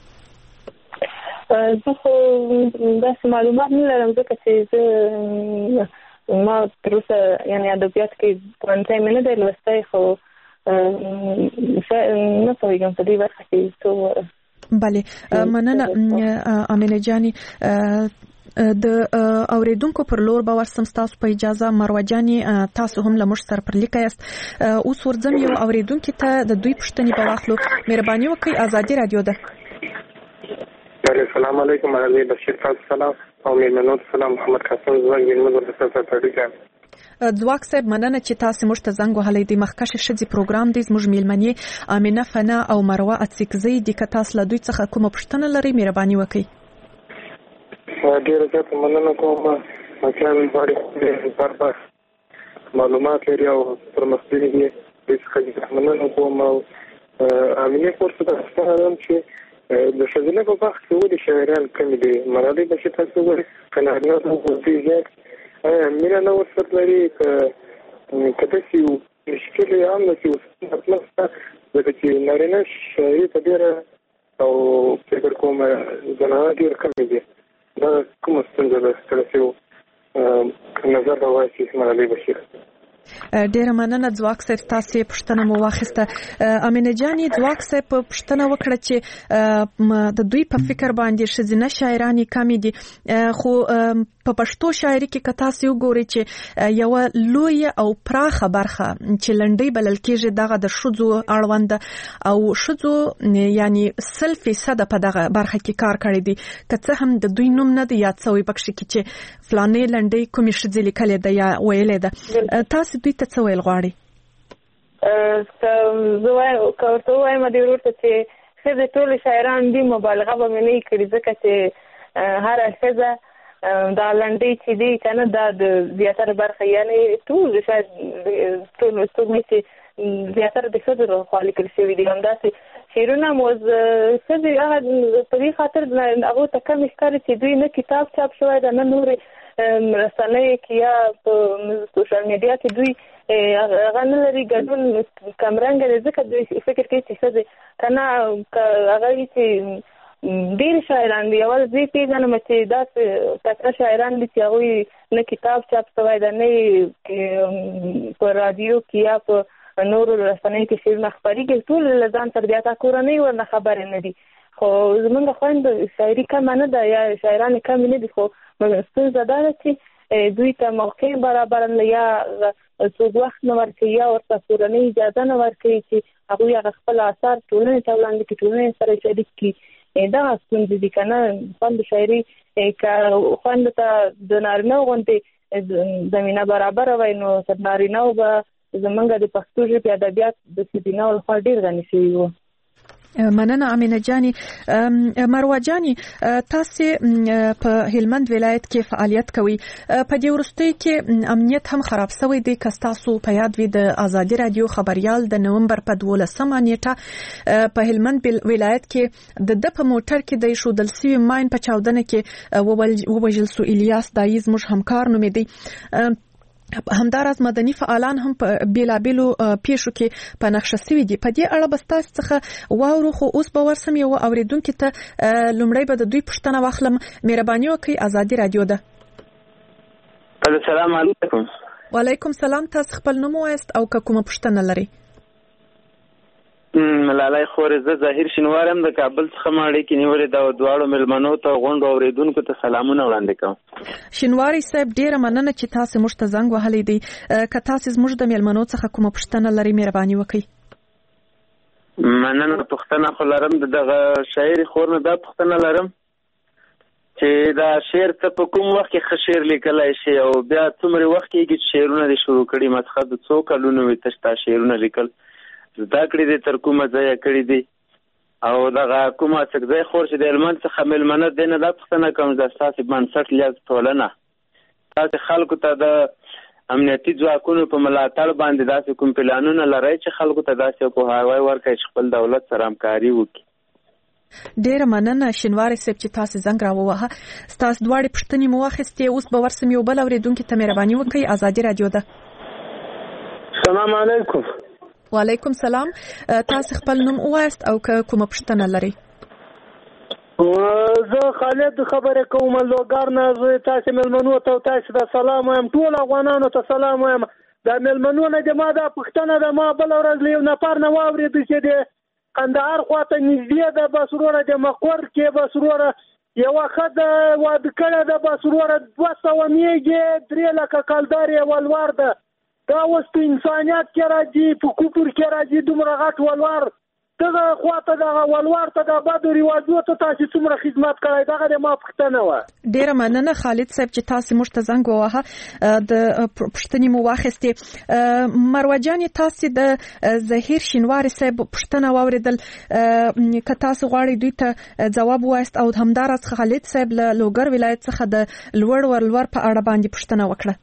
Speaker 6: زه خو داسې معلومات نه لرم ځکه چې زه ما تر اوسه یعنې ادبیات کې پوهنځی مې نه دی لوستی خو نه پوهېږم په دې برخه کې څه
Speaker 1: بله مننه امینه جانې د اوریدونکو پر لور به ورسم ستاسو په اجازه مروه جانې تاسو هم له موږ سره پر لیکه یاست اوس ورځم یو اوریدونکي ته د دوی پوښتنې به واخلو مهرباني وکړئ ازادي راډیو ده
Speaker 12: السلام علیکم عربی بشیر تاسو سلام او میلمنو سلام محمد قاسم زوګ وینم د سره تړي
Speaker 1: ځواک صاحب مننه چې تاسو موږ ته زنګ وهلی د مخکشه شذي پروګرام دی زموږ میلمنې امینه فنا او مروه اتسکزی د کتاس له دوی څخه کومه پوښتنه لري مهرباني وکړئ
Speaker 12: ډیره زیاته مننه کوم چې باندې بار معلومات لري او پرمختګ دي د څه مننه کوم امینه کورس ته ستاسو چې د شذله په وخت کې ودی شاعران کم دي مرادي به تاسو وایي کنه نه وځي مینه نو ورسره لري که کته چې مشکل یې هم نه چې مطلب ځکه چې نارینه شاعري ته ډېره او فکر کوم زنانه ډېر کمې دي دا کومه ستونزه ده کله چې نظر به وایي چې مرادي بشیر
Speaker 1: ډیره مننه ځواک صاحب تاسو پوښتنه مو واخیسته امینه جانې ځواک صاحب پوښتنه وکړه چې د دوی په فکر باندې ښځینه شاعرانې کمې دي خو په پښتو شاعري کې که تاسو وګورئ چې یوه لویه او پراخه برخه چې لنډۍ بلل کېږي دغه د ښځو اړوند او ښځو یعنی سل فیصده په دغه برخه کې کار کړی دی که څه هم د دوی نوم نه دی یاد شوی پکښې کې چې فلانې لنډۍ کومې ښځې لیکلې ده یا ویلې ده تاسو دوی ته څه ویل غواړئ
Speaker 6: زه وایم که ورته ووایم دې ورور ته چې ښځې ټولې شاعران دي مبالغه به مې نه یې کړي ځکه چې هره ښځه دا لنډۍ چې دی که نه دا د زیاتره برخه یعنې ټول شاید ټول څوک چې زیاتره د ښځو لخوا لیکل شوي دي همداسې شعرونه مو څه دی هغه په دې خاطر هغه ته کم ښکاري چې دوی نه کتاب چاپ شوی ده نه نور رسنۍ کې یا په سوشل میډیا کې دوی هغه نه لري ګډون کمرنګ دی ځکه دوی فکر کوي چې څه دی کنه هغه چې ډیر شاعران دي اول زه پیژنم چې داسې کتره شاعران دي چې هغوی نه کتاب چاپ شوی ده نه په رادیو کې یا په نورو رسنیو کې شعرونه خپرېږي ټول له ځان سره بیا تا کورنۍ ورنه خبرې نه دي خو زمونږ خویندو شاعري کمه نه ده یا شاعران کمې نه دي خو ستونزه دا ده چې دوی ته موقع برابر نه یا څوک وخت نه ورکوي یا ورته کورنۍ اجازه نه ورکوي چې هغوی هغه خپل اثار ټولنې ته وړاندې کړي ټولنې سره شریک کړي دغه ستونزې دي که نه خوند شاعري که خوند ته د نارینهو غوندې زمینه برابره وای نو تر نارینهو به زمونږ د پښتو ژبې ادبیات د سیدینهو لخوا ډېر غني شوي وو.
Speaker 1: مننه امینه جاني. مروه جاني تاسې په هلمند ولایت کې فعالیت کوي. په دې وروستیو کې امنیت هم خراب شوی دی که ستاسو په یاد وي د ازادي رادیو خبریال د نومبر په دولسمه نیټه په هلمند ولایت کې د ده په موټر کې د ایښودل سوي ماین په چاودنه کې ووژل سو. الیاس دایي زموږ همکار نومېدی. همداراز مدني فعالان هم په بیلابیلو پیښو کې په نقشه سوي دي. په دې اړه به ستاسو څخه واورو خو اوس به ورسم یو اوریدونکي ته لومړی به د دوی پوښتنه واخلم. مهرباني وکړئ ازادي رادیو ده.
Speaker 13: السلام علیکم.
Speaker 1: وعلیکم سلام. تاسو خپل نوم وایست او که کومه پوښتنه لرئ؟
Speaker 13: ملالۍ خورې زه ظاهر شینوار یم د کابل څخه ما اړیکې نیولې د دواړو مېلمنو ته غونډو اورېدونکو ته سلامونه وړاندې کوم.
Speaker 1: شینواري صاحب ډېره مننه چې تاسې موږ ته زنګ وهلی دی. که تاسې زموږ د مېلمنو څخه کومه پوښتنه لرئ مهرباني وکړئ.
Speaker 13: مننه. پوښتنه خو لرم د دغه شاعري خور نه دا پوښتنه لرم چې دا شعر ته په کوم وخت کې ښه شعر لیکلی شي او بیا څومره وخت کېږي چې شعرونه دې شروع کړي مڅخه د څو کلونو وي ته ستا شعرونه لیکل زده کړي دي تر کومه ځایه کړي دي او دغه کومه څکځای خور چې د هلمند څخه مېلمانه دی نه دا پوښتنه کوم د ستاسې بنسټ لیاز ټولنه تاسې خلکو ته د امنیتي ځواکونو په ملاتړ باندې داسې کوم پلانونه لرئ چې خلکو ته داسې پوهاوی ورکړئ چې خپل دولت سره همکاري وکړي؟
Speaker 1: ډېره مننه شینواري صاحب چې تاسې زنګ راووهه. ستاسو دواړې پوښتنې مو واخیستې. اوس به ورسم یو بل اورېدونکي ته مهرباني وکړئ. ازادي رادیو ده.
Speaker 14: سلام علیکم.
Speaker 1: وعلیکم سلام. تاسو خپل نوم ووایست او که کومه پوښتنه لرئ؟
Speaker 14: زه خالد خبرې کوم لوګار نه. زه تاسو مېلمنو ته تاسو ته سلام وایم. ټول افغانانو ته سلام وایم. دا مېلمنو نه د ما دا پوښتنه ده ما بل ورځ له یو نفر نه واورېدو چې د کندهار خواته نږدې ده بس وروره د مقر کې بس وروره یوه ښځه واده کړې ده بس وروره دوه سوه میږې درې لکه کلدار یې ولور ده. دا اوس په انسانیت کې راځي په کفر کې راځي دومره غټ ولور دغه خواته دغه ولور ته د بدو رواجو ته تاسو څومره خدمت کړی دغه د ما پوښتنه وه.
Speaker 1: ډېره مننه خالد صاحب چې تاسو موږ ته زنګ ووهه د پوښتنې مو واخیستې. مروه جانې تاسو د ظهیر شینواري صاحب پوښتنه واورېدل که تاسو غواړئ دوی ته ځواب ووایست او همداراز خالد صاحب له لوګر ولایت څخه د لوړ ورلور په اړه باندې پوښتنه وکړه.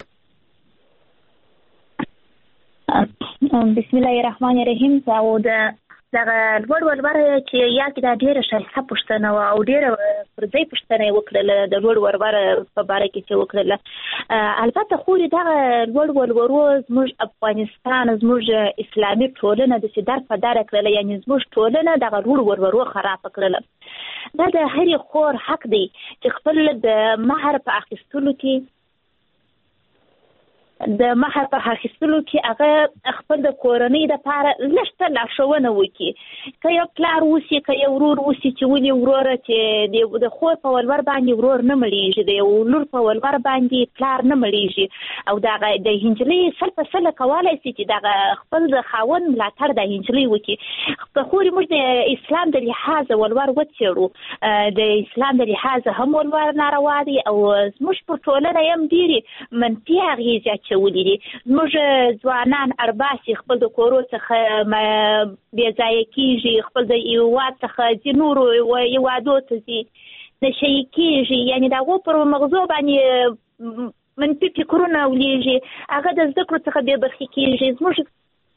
Speaker 7: بسم الله الرحمن الرحیم. او د دغه لوړ ولور چې یا کې دا ډېره ښایسته پوښتنه وه او ډېره پر ځای پوښتنه یې وکړله د لوړ ولور په باره کې چې وکړله. البته خورې دغه لوړ ولورو زموږ افغانستان زموږ اسلامي ټولنه داسې در په دره کړله یعنې زموږ ټولنه دغه لوړ ولورو خرابه کړله. دا د هرې خور حق دی چې خپل د مهر په اخیستلو کې د مهر په اخیستلو کې هغه خپل د کورنۍ دپاره لږ څه لارښوونه وکړي. که یو پلار اوسي که یو ورور اوسي چې ولې وروره چې د خور په ولور باندې ورور نه مړېږي د یو لور په ولور باندې پلار نه مړېږي او دغه د هنجلۍ سل په سله کولی شي چې دغه خپل د خاوند ملاتړ د هنجلۍ وکړي. که خورې موږ د اسلام د لحاظه ولور وڅېړو د اسلام د لحاظه هم ولور ناروا دی او زموږ په ټولنه یې هم ډېرې منفي اغېزې اچولي دي. زموږ ځوانان ارباسي خپل د کورو څخه بې ځایه کېږي خپل د هېواد څخه ځي نورو هېوادو ته ځي نشه یې کېږي یعنې د هغو پر مغزو باندې منفي فکرونه ولېږي هغه د زده کړو څخه بې برخې کېږي. زموږ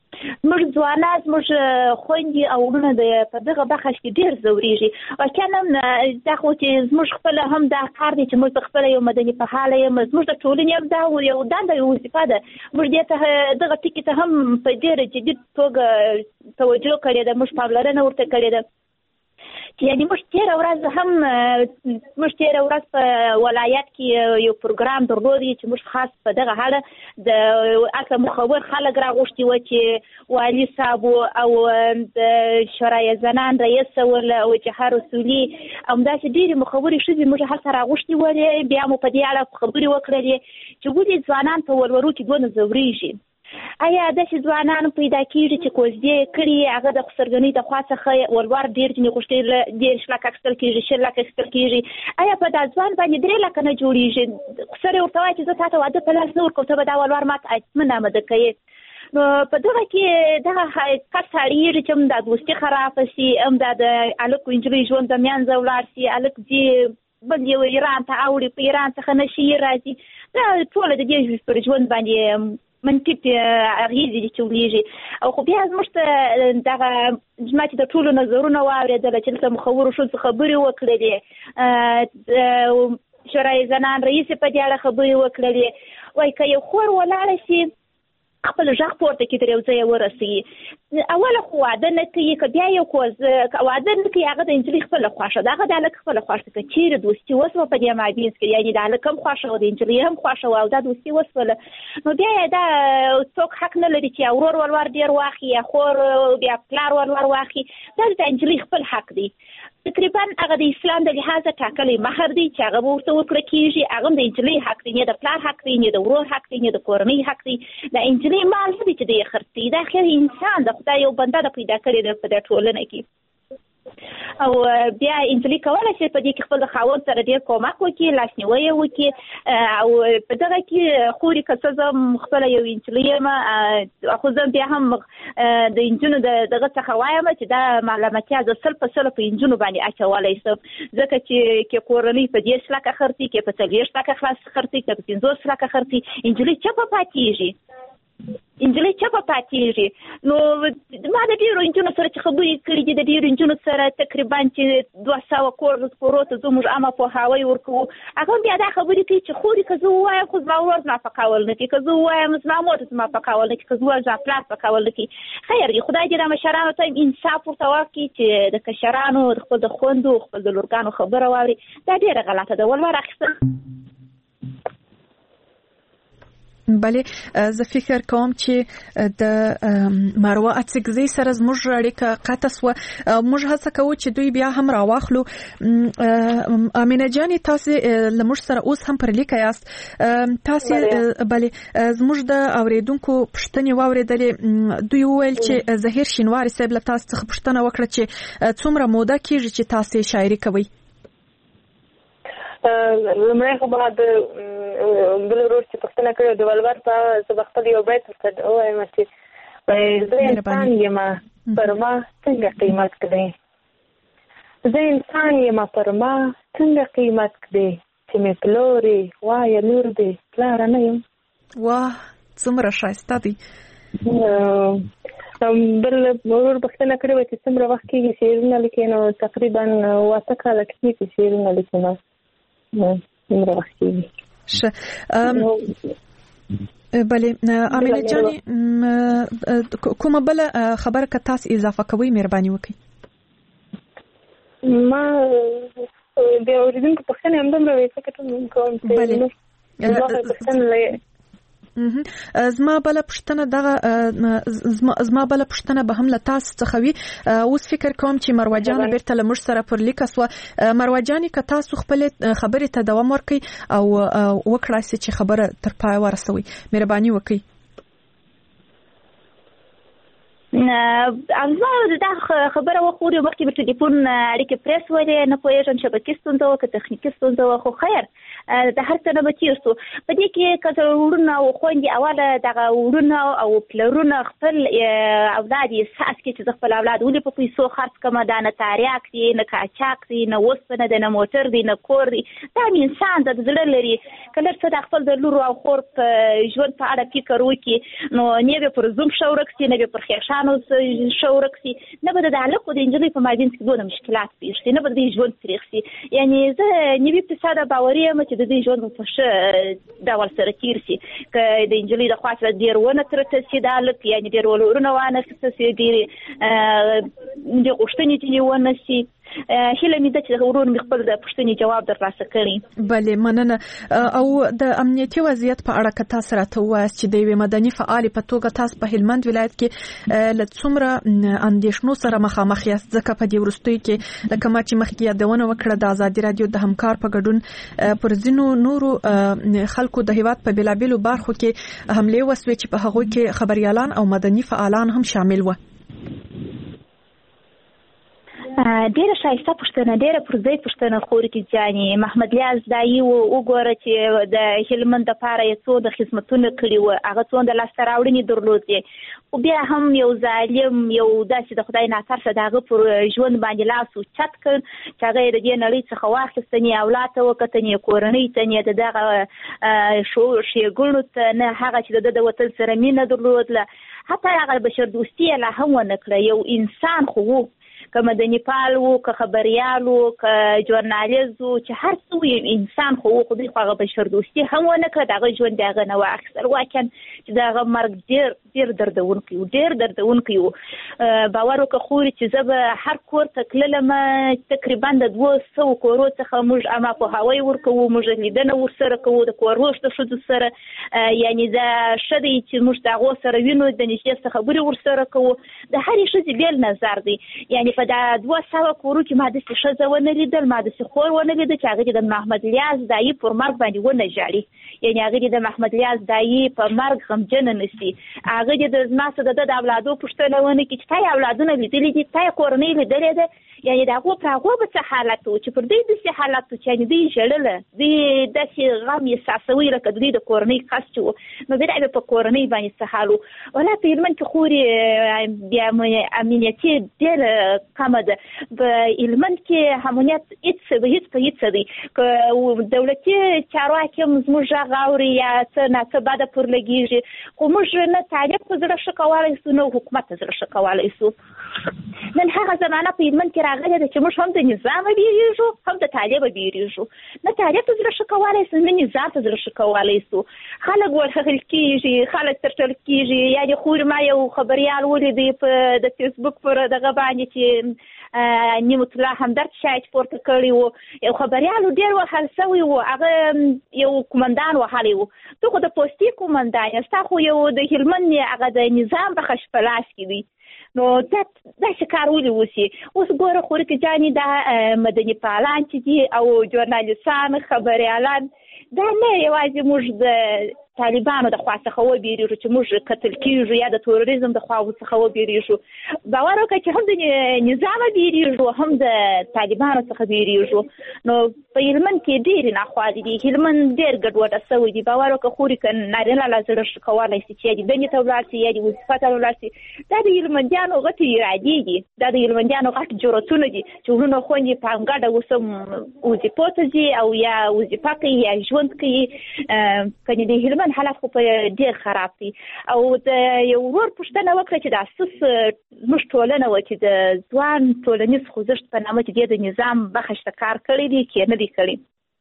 Speaker 7: موږ ځوانان موږ خويندې او ورونه د په دغه برخه کې ډېر ځوريږي او کنه دا خو چې موږ خپل هم دا کار دي چې موږ خپل یو مدني فعال یم موږ د ټولنې دا یو دنده یو وظیفه ده موږ دې ته دغه ټکی ته هم په ډېر جدي توګه توجه کړې ده موږ پاملرنه ورته کړې ده یعنی موږ تیر ورځ هم موږ تیر ورځ په ولایت کې یو پروګرام درلود چې موږ خاص په دغه اړه د اکه مخور خلک راغوښتي و چې والي صاحب او د شورای زنان رئیس ول او جهار رسولي همداسې ډېری مخوري شوي موږ هلته راغوښتي و بیا مو په دې اړه خبرې وکړلې چې ولې ځوانان په ولورو کې دونه ځورېږي آیا داسې ځوانان پیدا کېږي چې کوزدې کړي هغه د خسرګنۍ د خوا څخه ولور ډېر ځینې غوښتي دېرش لکه اخیستل کېږي شل لکه اخیستل کېږي آیا په دا ځوان باندې درې لکه نه جوړېږي خسر یې ورته وایي چې زه تا ته واده په لاس نه ورکوم ته به دا ولور ماته اطمینان آمده کوې نو په دغه کې دغه کټ ساړېږي چې هم دا دوستي خرابه شي هم دا د هلک نجلۍ ژوند د منځه ولاړ شي هلک ځي بل یو ایران ته اوړي په ایران څخه نشي راځي دا ټوله د دې پر ژوند باندې منفي اغېزې دي چې ولیږي او خو بیا زموږ ته دغه زما چې د ټولو نظرونه واورېدله چې دلته مخورو ښځو خبرې وکړلې شورای زنان رئیس په دې اړه خبرې وکړلې وایي که یو خور ولاړه شي خپل غږ پورته کړي تر یو ځایه ورسوي اوله خو واده نه کوي که بیا یو کوز واده نه کوي هغه د نجلۍ خپله خوښه ده هغه د هلک خپله خوښه که چیرې دوستي وسوه په دې مابینځ کې یعنې د هلک هم خوښه وه د نجلۍ هم خوښه وه او دا دوستي وسوله نو بیا یې دا څوک حق نه لري چې یا ورور ولور ډېر واخلي یا خور بیا پلار ولور واخلي دا د نجلۍ خپل حق دی تقریبا هغه د اسلام د لحاظه ټاکلی مهر دی چې هغه به ورته ورکړه کېږي هغه هم د نجلۍ حق دی نه د پلار حق دی نه د ورور حق دی نه د کورنۍ حق دی د نجلۍ مال نه دی چې د یې خرڅوي دا خیر انسان د خدای یو بنده د پیدا کړې ده په دې ټولنه کې او بیا نجلۍ کولی شي په دې کې خپل خاوند سره ډېر کومک وکړي لاسنیوی یې وکړي او په دغه کې خورې که څه زه خپله یو نجلۍ یم خو زه بیا هم د نجونو د دغه څخه وایم چې دا معلوماتیا زه سل په سلو په نجونو باندې اچولی شم ځکه چې کې کورنۍ په دېرش لکه خرڅي کې په څلوېښت لکه خلاص خرڅي کې په پنځوس لکه خرڅي نجلۍ چپه پاتېږي نجلۍ چپه پاتېږي نو ما د ډېرو نجونو سره چې خبرې کړي دي د ډېرو نجونو سره تقریبا چې دوه سوه کور کورو ته ځو موږ عامه پوهاوی ورکوو هغه بیا دا خبرې کوي چې خورې که زه ووایم خو زما ورور زما پکول نه کوي که زه ووایم زما مور زما پکول نه کوي که زه ووایم زما پلار پکول نه کوي خیر دی خدای دې دا مشرانو ته انصاف ورته ورکړي چې د کشرانو د خپل د خویندو خپل د لورګانو خبره واوري دا ډېره غلطه ده ولور اخیستل
Speaker 1: بله زه فکر کوم چې د مروه اڅکزۍ سره زموږ اړیکه قطع شوه موږ هڅه کوو چې دوی بیا هم راواخلو امینه جانې تاسې له موږ سره اوس هم پر لیکه یاست تاسې بله زموږ د اورېدونکو پوښتنې واورېدلې دوی وویل چې ظهیر شینواري صاحب له تاسو څخه پوښتنه وکړه چې څومره موده کېږي چې تاسې شاعري کوئ
Speaker 6: لمړی خو به د بل ورور چې پوښتنه کړې د ولور په زه به خپل یو بیت ورته ووایم چې زه انسان یم پر ما څنګه قیمت کړې زه انسان یم پر ما څنګه قیمت کړې چې مې پلور یې وایه لور دې پلاره نه یم
Speaker 1: واه څومره ښایسته دی
Speaker 6: بل ورور پوښتنه کړې وه چې څومره وخت کېږي شعرونه لیکې نو تقریبا اوته کاله کېږي شعرونه لیکم څومره وخت کېږي
Speaker 1: ښه بله امینه جانې کومه بله خبره که تاسو اضافه کوئ مهرباني وکړئ
Speaker 6: ما د اورېدونکو پوښتنې همدومره وې فکر کوم چې
Speaker 1: زما بله پوښتنه دغه زما بله پوښتنه به هم له تاسو څخه وي اوس فکر کوم چې مروه جانه بیرته له موږ سره پر لیکه سوه مروه جانې که تاسو خپلې خبرې ته دوام ورکړئ او وکړای سئ چې خبره تر پایه ورسوئ مهرباني وکړئ
Speaker 7: زما دا خبره وخوري مخکې به ټلیفون اړیکې پرې سولې نه پوهېږم شبکې ستونزه وه که تخنیکي ستونزه وه خو خیر د هر څه نه به تېر سو. په دې کې که وروڼه او خویندې اوله دغه وروڼه او پلرونه خپل اولاد یې احساس کړي چې زه خپل اولاد ولې په پیسو خرڅ کړم، دا نه تاریاک دی، نه قاچاق دی، نه اوسپنه دی، نه موټر دی، نه کور دی. دا انسان د زړه لري. که لږ څه د خپل د لور او خور په ژوند په اړه فکر وکړي نو نه به پر زوم ښه ورک سي، نه به پر ښېښانو ښه ورک سي، نه به د هلک او د نجلۍ په مابینځ کې دونه مشکلات پېښ شي، نه به د دوی ژوند تریخ سي. یعنې زه نوي فیصده باوري یم چې د دوی ژوند به په ښه ډول سره تېر سي. که د نجلۍ د خوا سره ډېر ونه ترته سي دا هلک، یعنې ډېر ولورونه وانخیسته سي، ډېرې د غوښتنې ځینې ونه سي. هیله مې ده چې ورور مې خپل د پوښتنې جواب درلاسه کړي.
Speaker 1: بلې مننه. او د امنیتي وضعیت په اړه که تاسو راته ووایاست چې د یوې مدني فعالې په توګه تاسو په هلمند ولایت کې له څومره اندېښنو سره مخامخ یاست؟ ځکه په دې وروستیو کې لکه ما چې مخکې یادونه وکړه د ازادي راډیو د همکار په ګډون پر ځینو نورو خلکو د هیواد په بېلابېلو برخو کې حملې وسوې چې په هغوی کې خبریالان او مدني فعالان هم شامل وو.
Speaker 7: ډیره ښایسته پوښتنه، ډیره پر ځای پوښتنه خورکي جانې. محمد لیاز دایي وګوره چې د هلمند دپاره یې څو د خدمتونه کړي وو، هغه څو د لاسته راوړنې درلودې، خو بیا هم یو ظالم یو داسې د خدای ناترسه د هغه پر ژوند باندې لاس اوچت کړ چې هغه یې د دې نړۍ څخه واخیسته، نه اولاد ته وکتل، نه کورنۍ ته، نه د دغه ښېګڼو ته، نه هغه چې د ده د وطن سره مینه درلودله، حتی هغه بشردوستي یې لا هم ونه کړه. یو انسان خو وو، که مدني فعال وو، که خبریال وو، که ژورنالیست وو، چې هر څه وو انسان خو وو، خو دوی خو هغه بشردوستي هم ونه کړه، د هغه ژوند د هغه نه واخیستل. واقعا چې د هغه مرګ ډېر ډېر دردونکی و، ډېر دردونکی و. باور وکړه خورې چې زه به هر کور ته تللم، تقریبا د دوه سوو کورو څخه موږ اما پوهاوی ورکوو، موږ لیدنه ورسره کوو د کورلوش د ښځو سره، یعنې دا ښه دی چې موږ د هغو سره وینو، د نږدې څه خبرې ورسره کوو. د هرې ښځې بېل نظر دی. یعنې په دا دوه سوه کورو کې ما داسې ښځه ونه لیدل، ما داسې خور ونه لیدل چې هغه دې د محمد لیاز دایي پر مرګ باندې ونه ژاړي، یعنې هغه دې د محمد لیاز دایي په مرګ غمجنه نه سي، هغه دې د زما څه د ده د اولادو پوښتنه ونه کړي چې تا یې اولادونه لیدلي دي، تا یې کورنۍ لیدلې ده، یعنې د هغو پر هغو به څه حالت و چې پر دوی داسې حالت و چې یعنې دوی ژړله، دوی داسې غم احساسوي لکه د دوی د کورنۍ کس چې و. نو بیا به په کورنۍ باندې څه حال و. ولا په هلمند کې خورې بیا امنیتي ډېره کمه ده. په هلمند کې امنیت هېڅ هېڅ په هېڅ دی. که دولتي چارواکي هم زموږ غږ اوري یا څه ناڅه بده پر لګېږي، خو موږ نه طالب ته زړه ښه کولی سو، نه حکومت ته زړه ښه کولی سو. نن هغه زمانه په هلمند کې راغلې ده چې موږ هم د نظامه بیریږو، هم د طالبه بیریږو. نه طالب ته زړه ښه کولی سو، نه نظام ته زړه ښه کولی سو. خلک ورخښل کېږي، خلک ترټل کېږي. یعنې خورې ما یو خبریال ولیدی په د فیسبوک پر دغه باندې چې نعمت الله همدرد شاید پورته کړی و، یو خبریال ډېر وهل سوی و، هغه یو قومندان وهلی و. ته خو د پوستي قومندان یې، ستا خو یو د هلمند هغه د نظام بخش په لاس کې دی. نو دا داسې کار ولې وسي؟ اوس ګوره خورکې جانې دا مدني فعالان چې دي او ژورنالیستان، خبریالان، دا نه یوازې موږ د طالبانو د خوا څخه وبېرېږو چې موږ قتل کېږو یا د تروریزم د خوا څخه وبېرېږو. باور وکړه چې هم د نظامه بېرېږو، هم د طالبانو څخه بېرېږو. نو په هلمند کې ډېرې ناخوالې دي، هلمند ډېر ګډوډه سوی دي. باور وکړه خورې که نارینه لا زړه ښه کولی شي چې یا دې دندې ته ولاړ شي یا دې وظیفه ته ولاړ شي. دا د هلمندیانو غټې ارادې دي، دا د هلمندیانو غټ جرأتونه دي چې وروڼه خویندې په ګډه اوس هم وظیفو ته ځي او یا وظیفه کوي یا ژوند کوي. کنې د هلمند حالت خو په ډېر خراب دي. او د یو ورور پوښتنه وکړه چې د اساس زموږ ټولنه وه چې د ځوان ټولنیز خوځښت په نامه چې دی د نظام بخش ته کار کړی دی که نه دی کړی.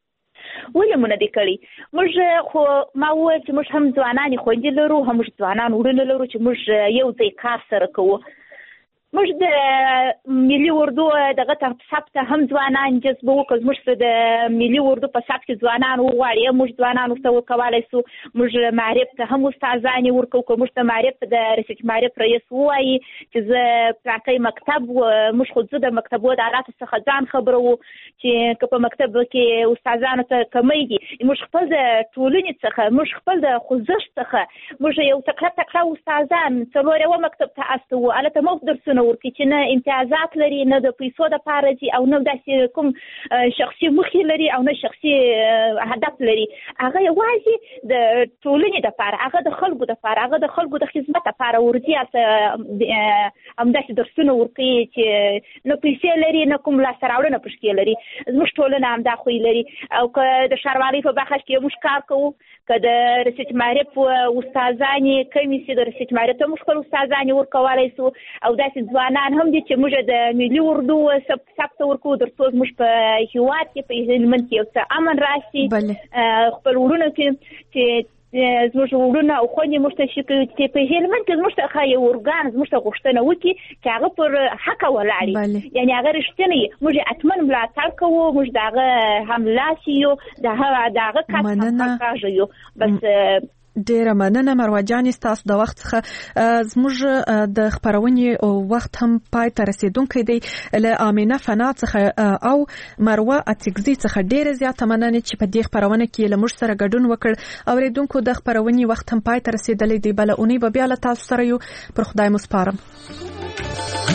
Speaker 7: ولې مو نه دی کړی؟ موږ خو ما وویل چې موږ هم ځوانانې خویندې لرو، هم موږ ځوانان وروڼه لرو چې موږ یو ځای کار سره کوو. موږ د ملي اردو دغه ته سب ته هم ځوانان جذبوو، که زموږ د ملي اردو په سب کې ځوانان وغواړي موږ ځوانان ورته ورکولی سو. موږ معرف ته هم استادانې ورکوو، که موږ ته معرف د رئیس معرف رئیس ووایي چې زه پلانکی مکتب، موږ خو زه د مکتبو د حالاتو څخه ځان خبروو چې که په مکتب کې استادانو ته کمی دي، موږ خپل د ټولنې څخه، موږ خپل د خوځښت څخه، موږ یو تکړه تکړه استادان څلور یوه مکتب ته استوو، هلته مفت درسونه درسونه ورکړي چې نه امتیازات لري، نه د پیسو د پاره دي، او نه داسې کوم شخصي مخې لري او نه شخصي هدف لري. هغه یوازې د ټولنې د پاره، هغه د خلکو د پاره، هغه د خلکو د خدمت لپاره ورځي. همداسې درسونه ورکړي چې نه پیسې لري نه کوم لاسته راوړنه پشکې لري. زموږ ټولنه همدا خوی لري. او که د ښاروالۍ په برخه کې موږ کار کوو، که د رشید معرف استادانې کمې سي، د رشید معرف ته موږ خپل استادانې ورکولی سو، او داسې ځوانان هم دي چې موږ د ملي اردو ثبت ورکوو تر څو زموږ په هېواد کې په هلمند کې یو څه امن راشي. خپل وروڼو کې چې زموږ وروڼه او خویندې موږ ته شي کوي چې په هلمند کې زموږ څخه یو ارګان زموږ ته غوښتنه وکړي چې هغه پر حقه ولاړ، یعنې هغه رښتینی یي. موږ یې حتما ملاتړ کوو، موږ د هغه هملاس یو، د هغه کس همکاږه یو. بس
Speaker 1: ډیره مننه مروه جانې ستاسو د وخت څخه. زموږ د خبرونې وخت هم پای ته رسیدونکی دی. له امینه فنا څخه او مروه اتکزي څخه ډیره زیاته مننه چې په دې خبرونه کې له موږ سره ګډون وکړ. اوریدونکو د خبرونې وخت هم پای ته رسیدلی دی. بل اونۍ به بیا له تاسو سره یو. پر خدای مو سپارم.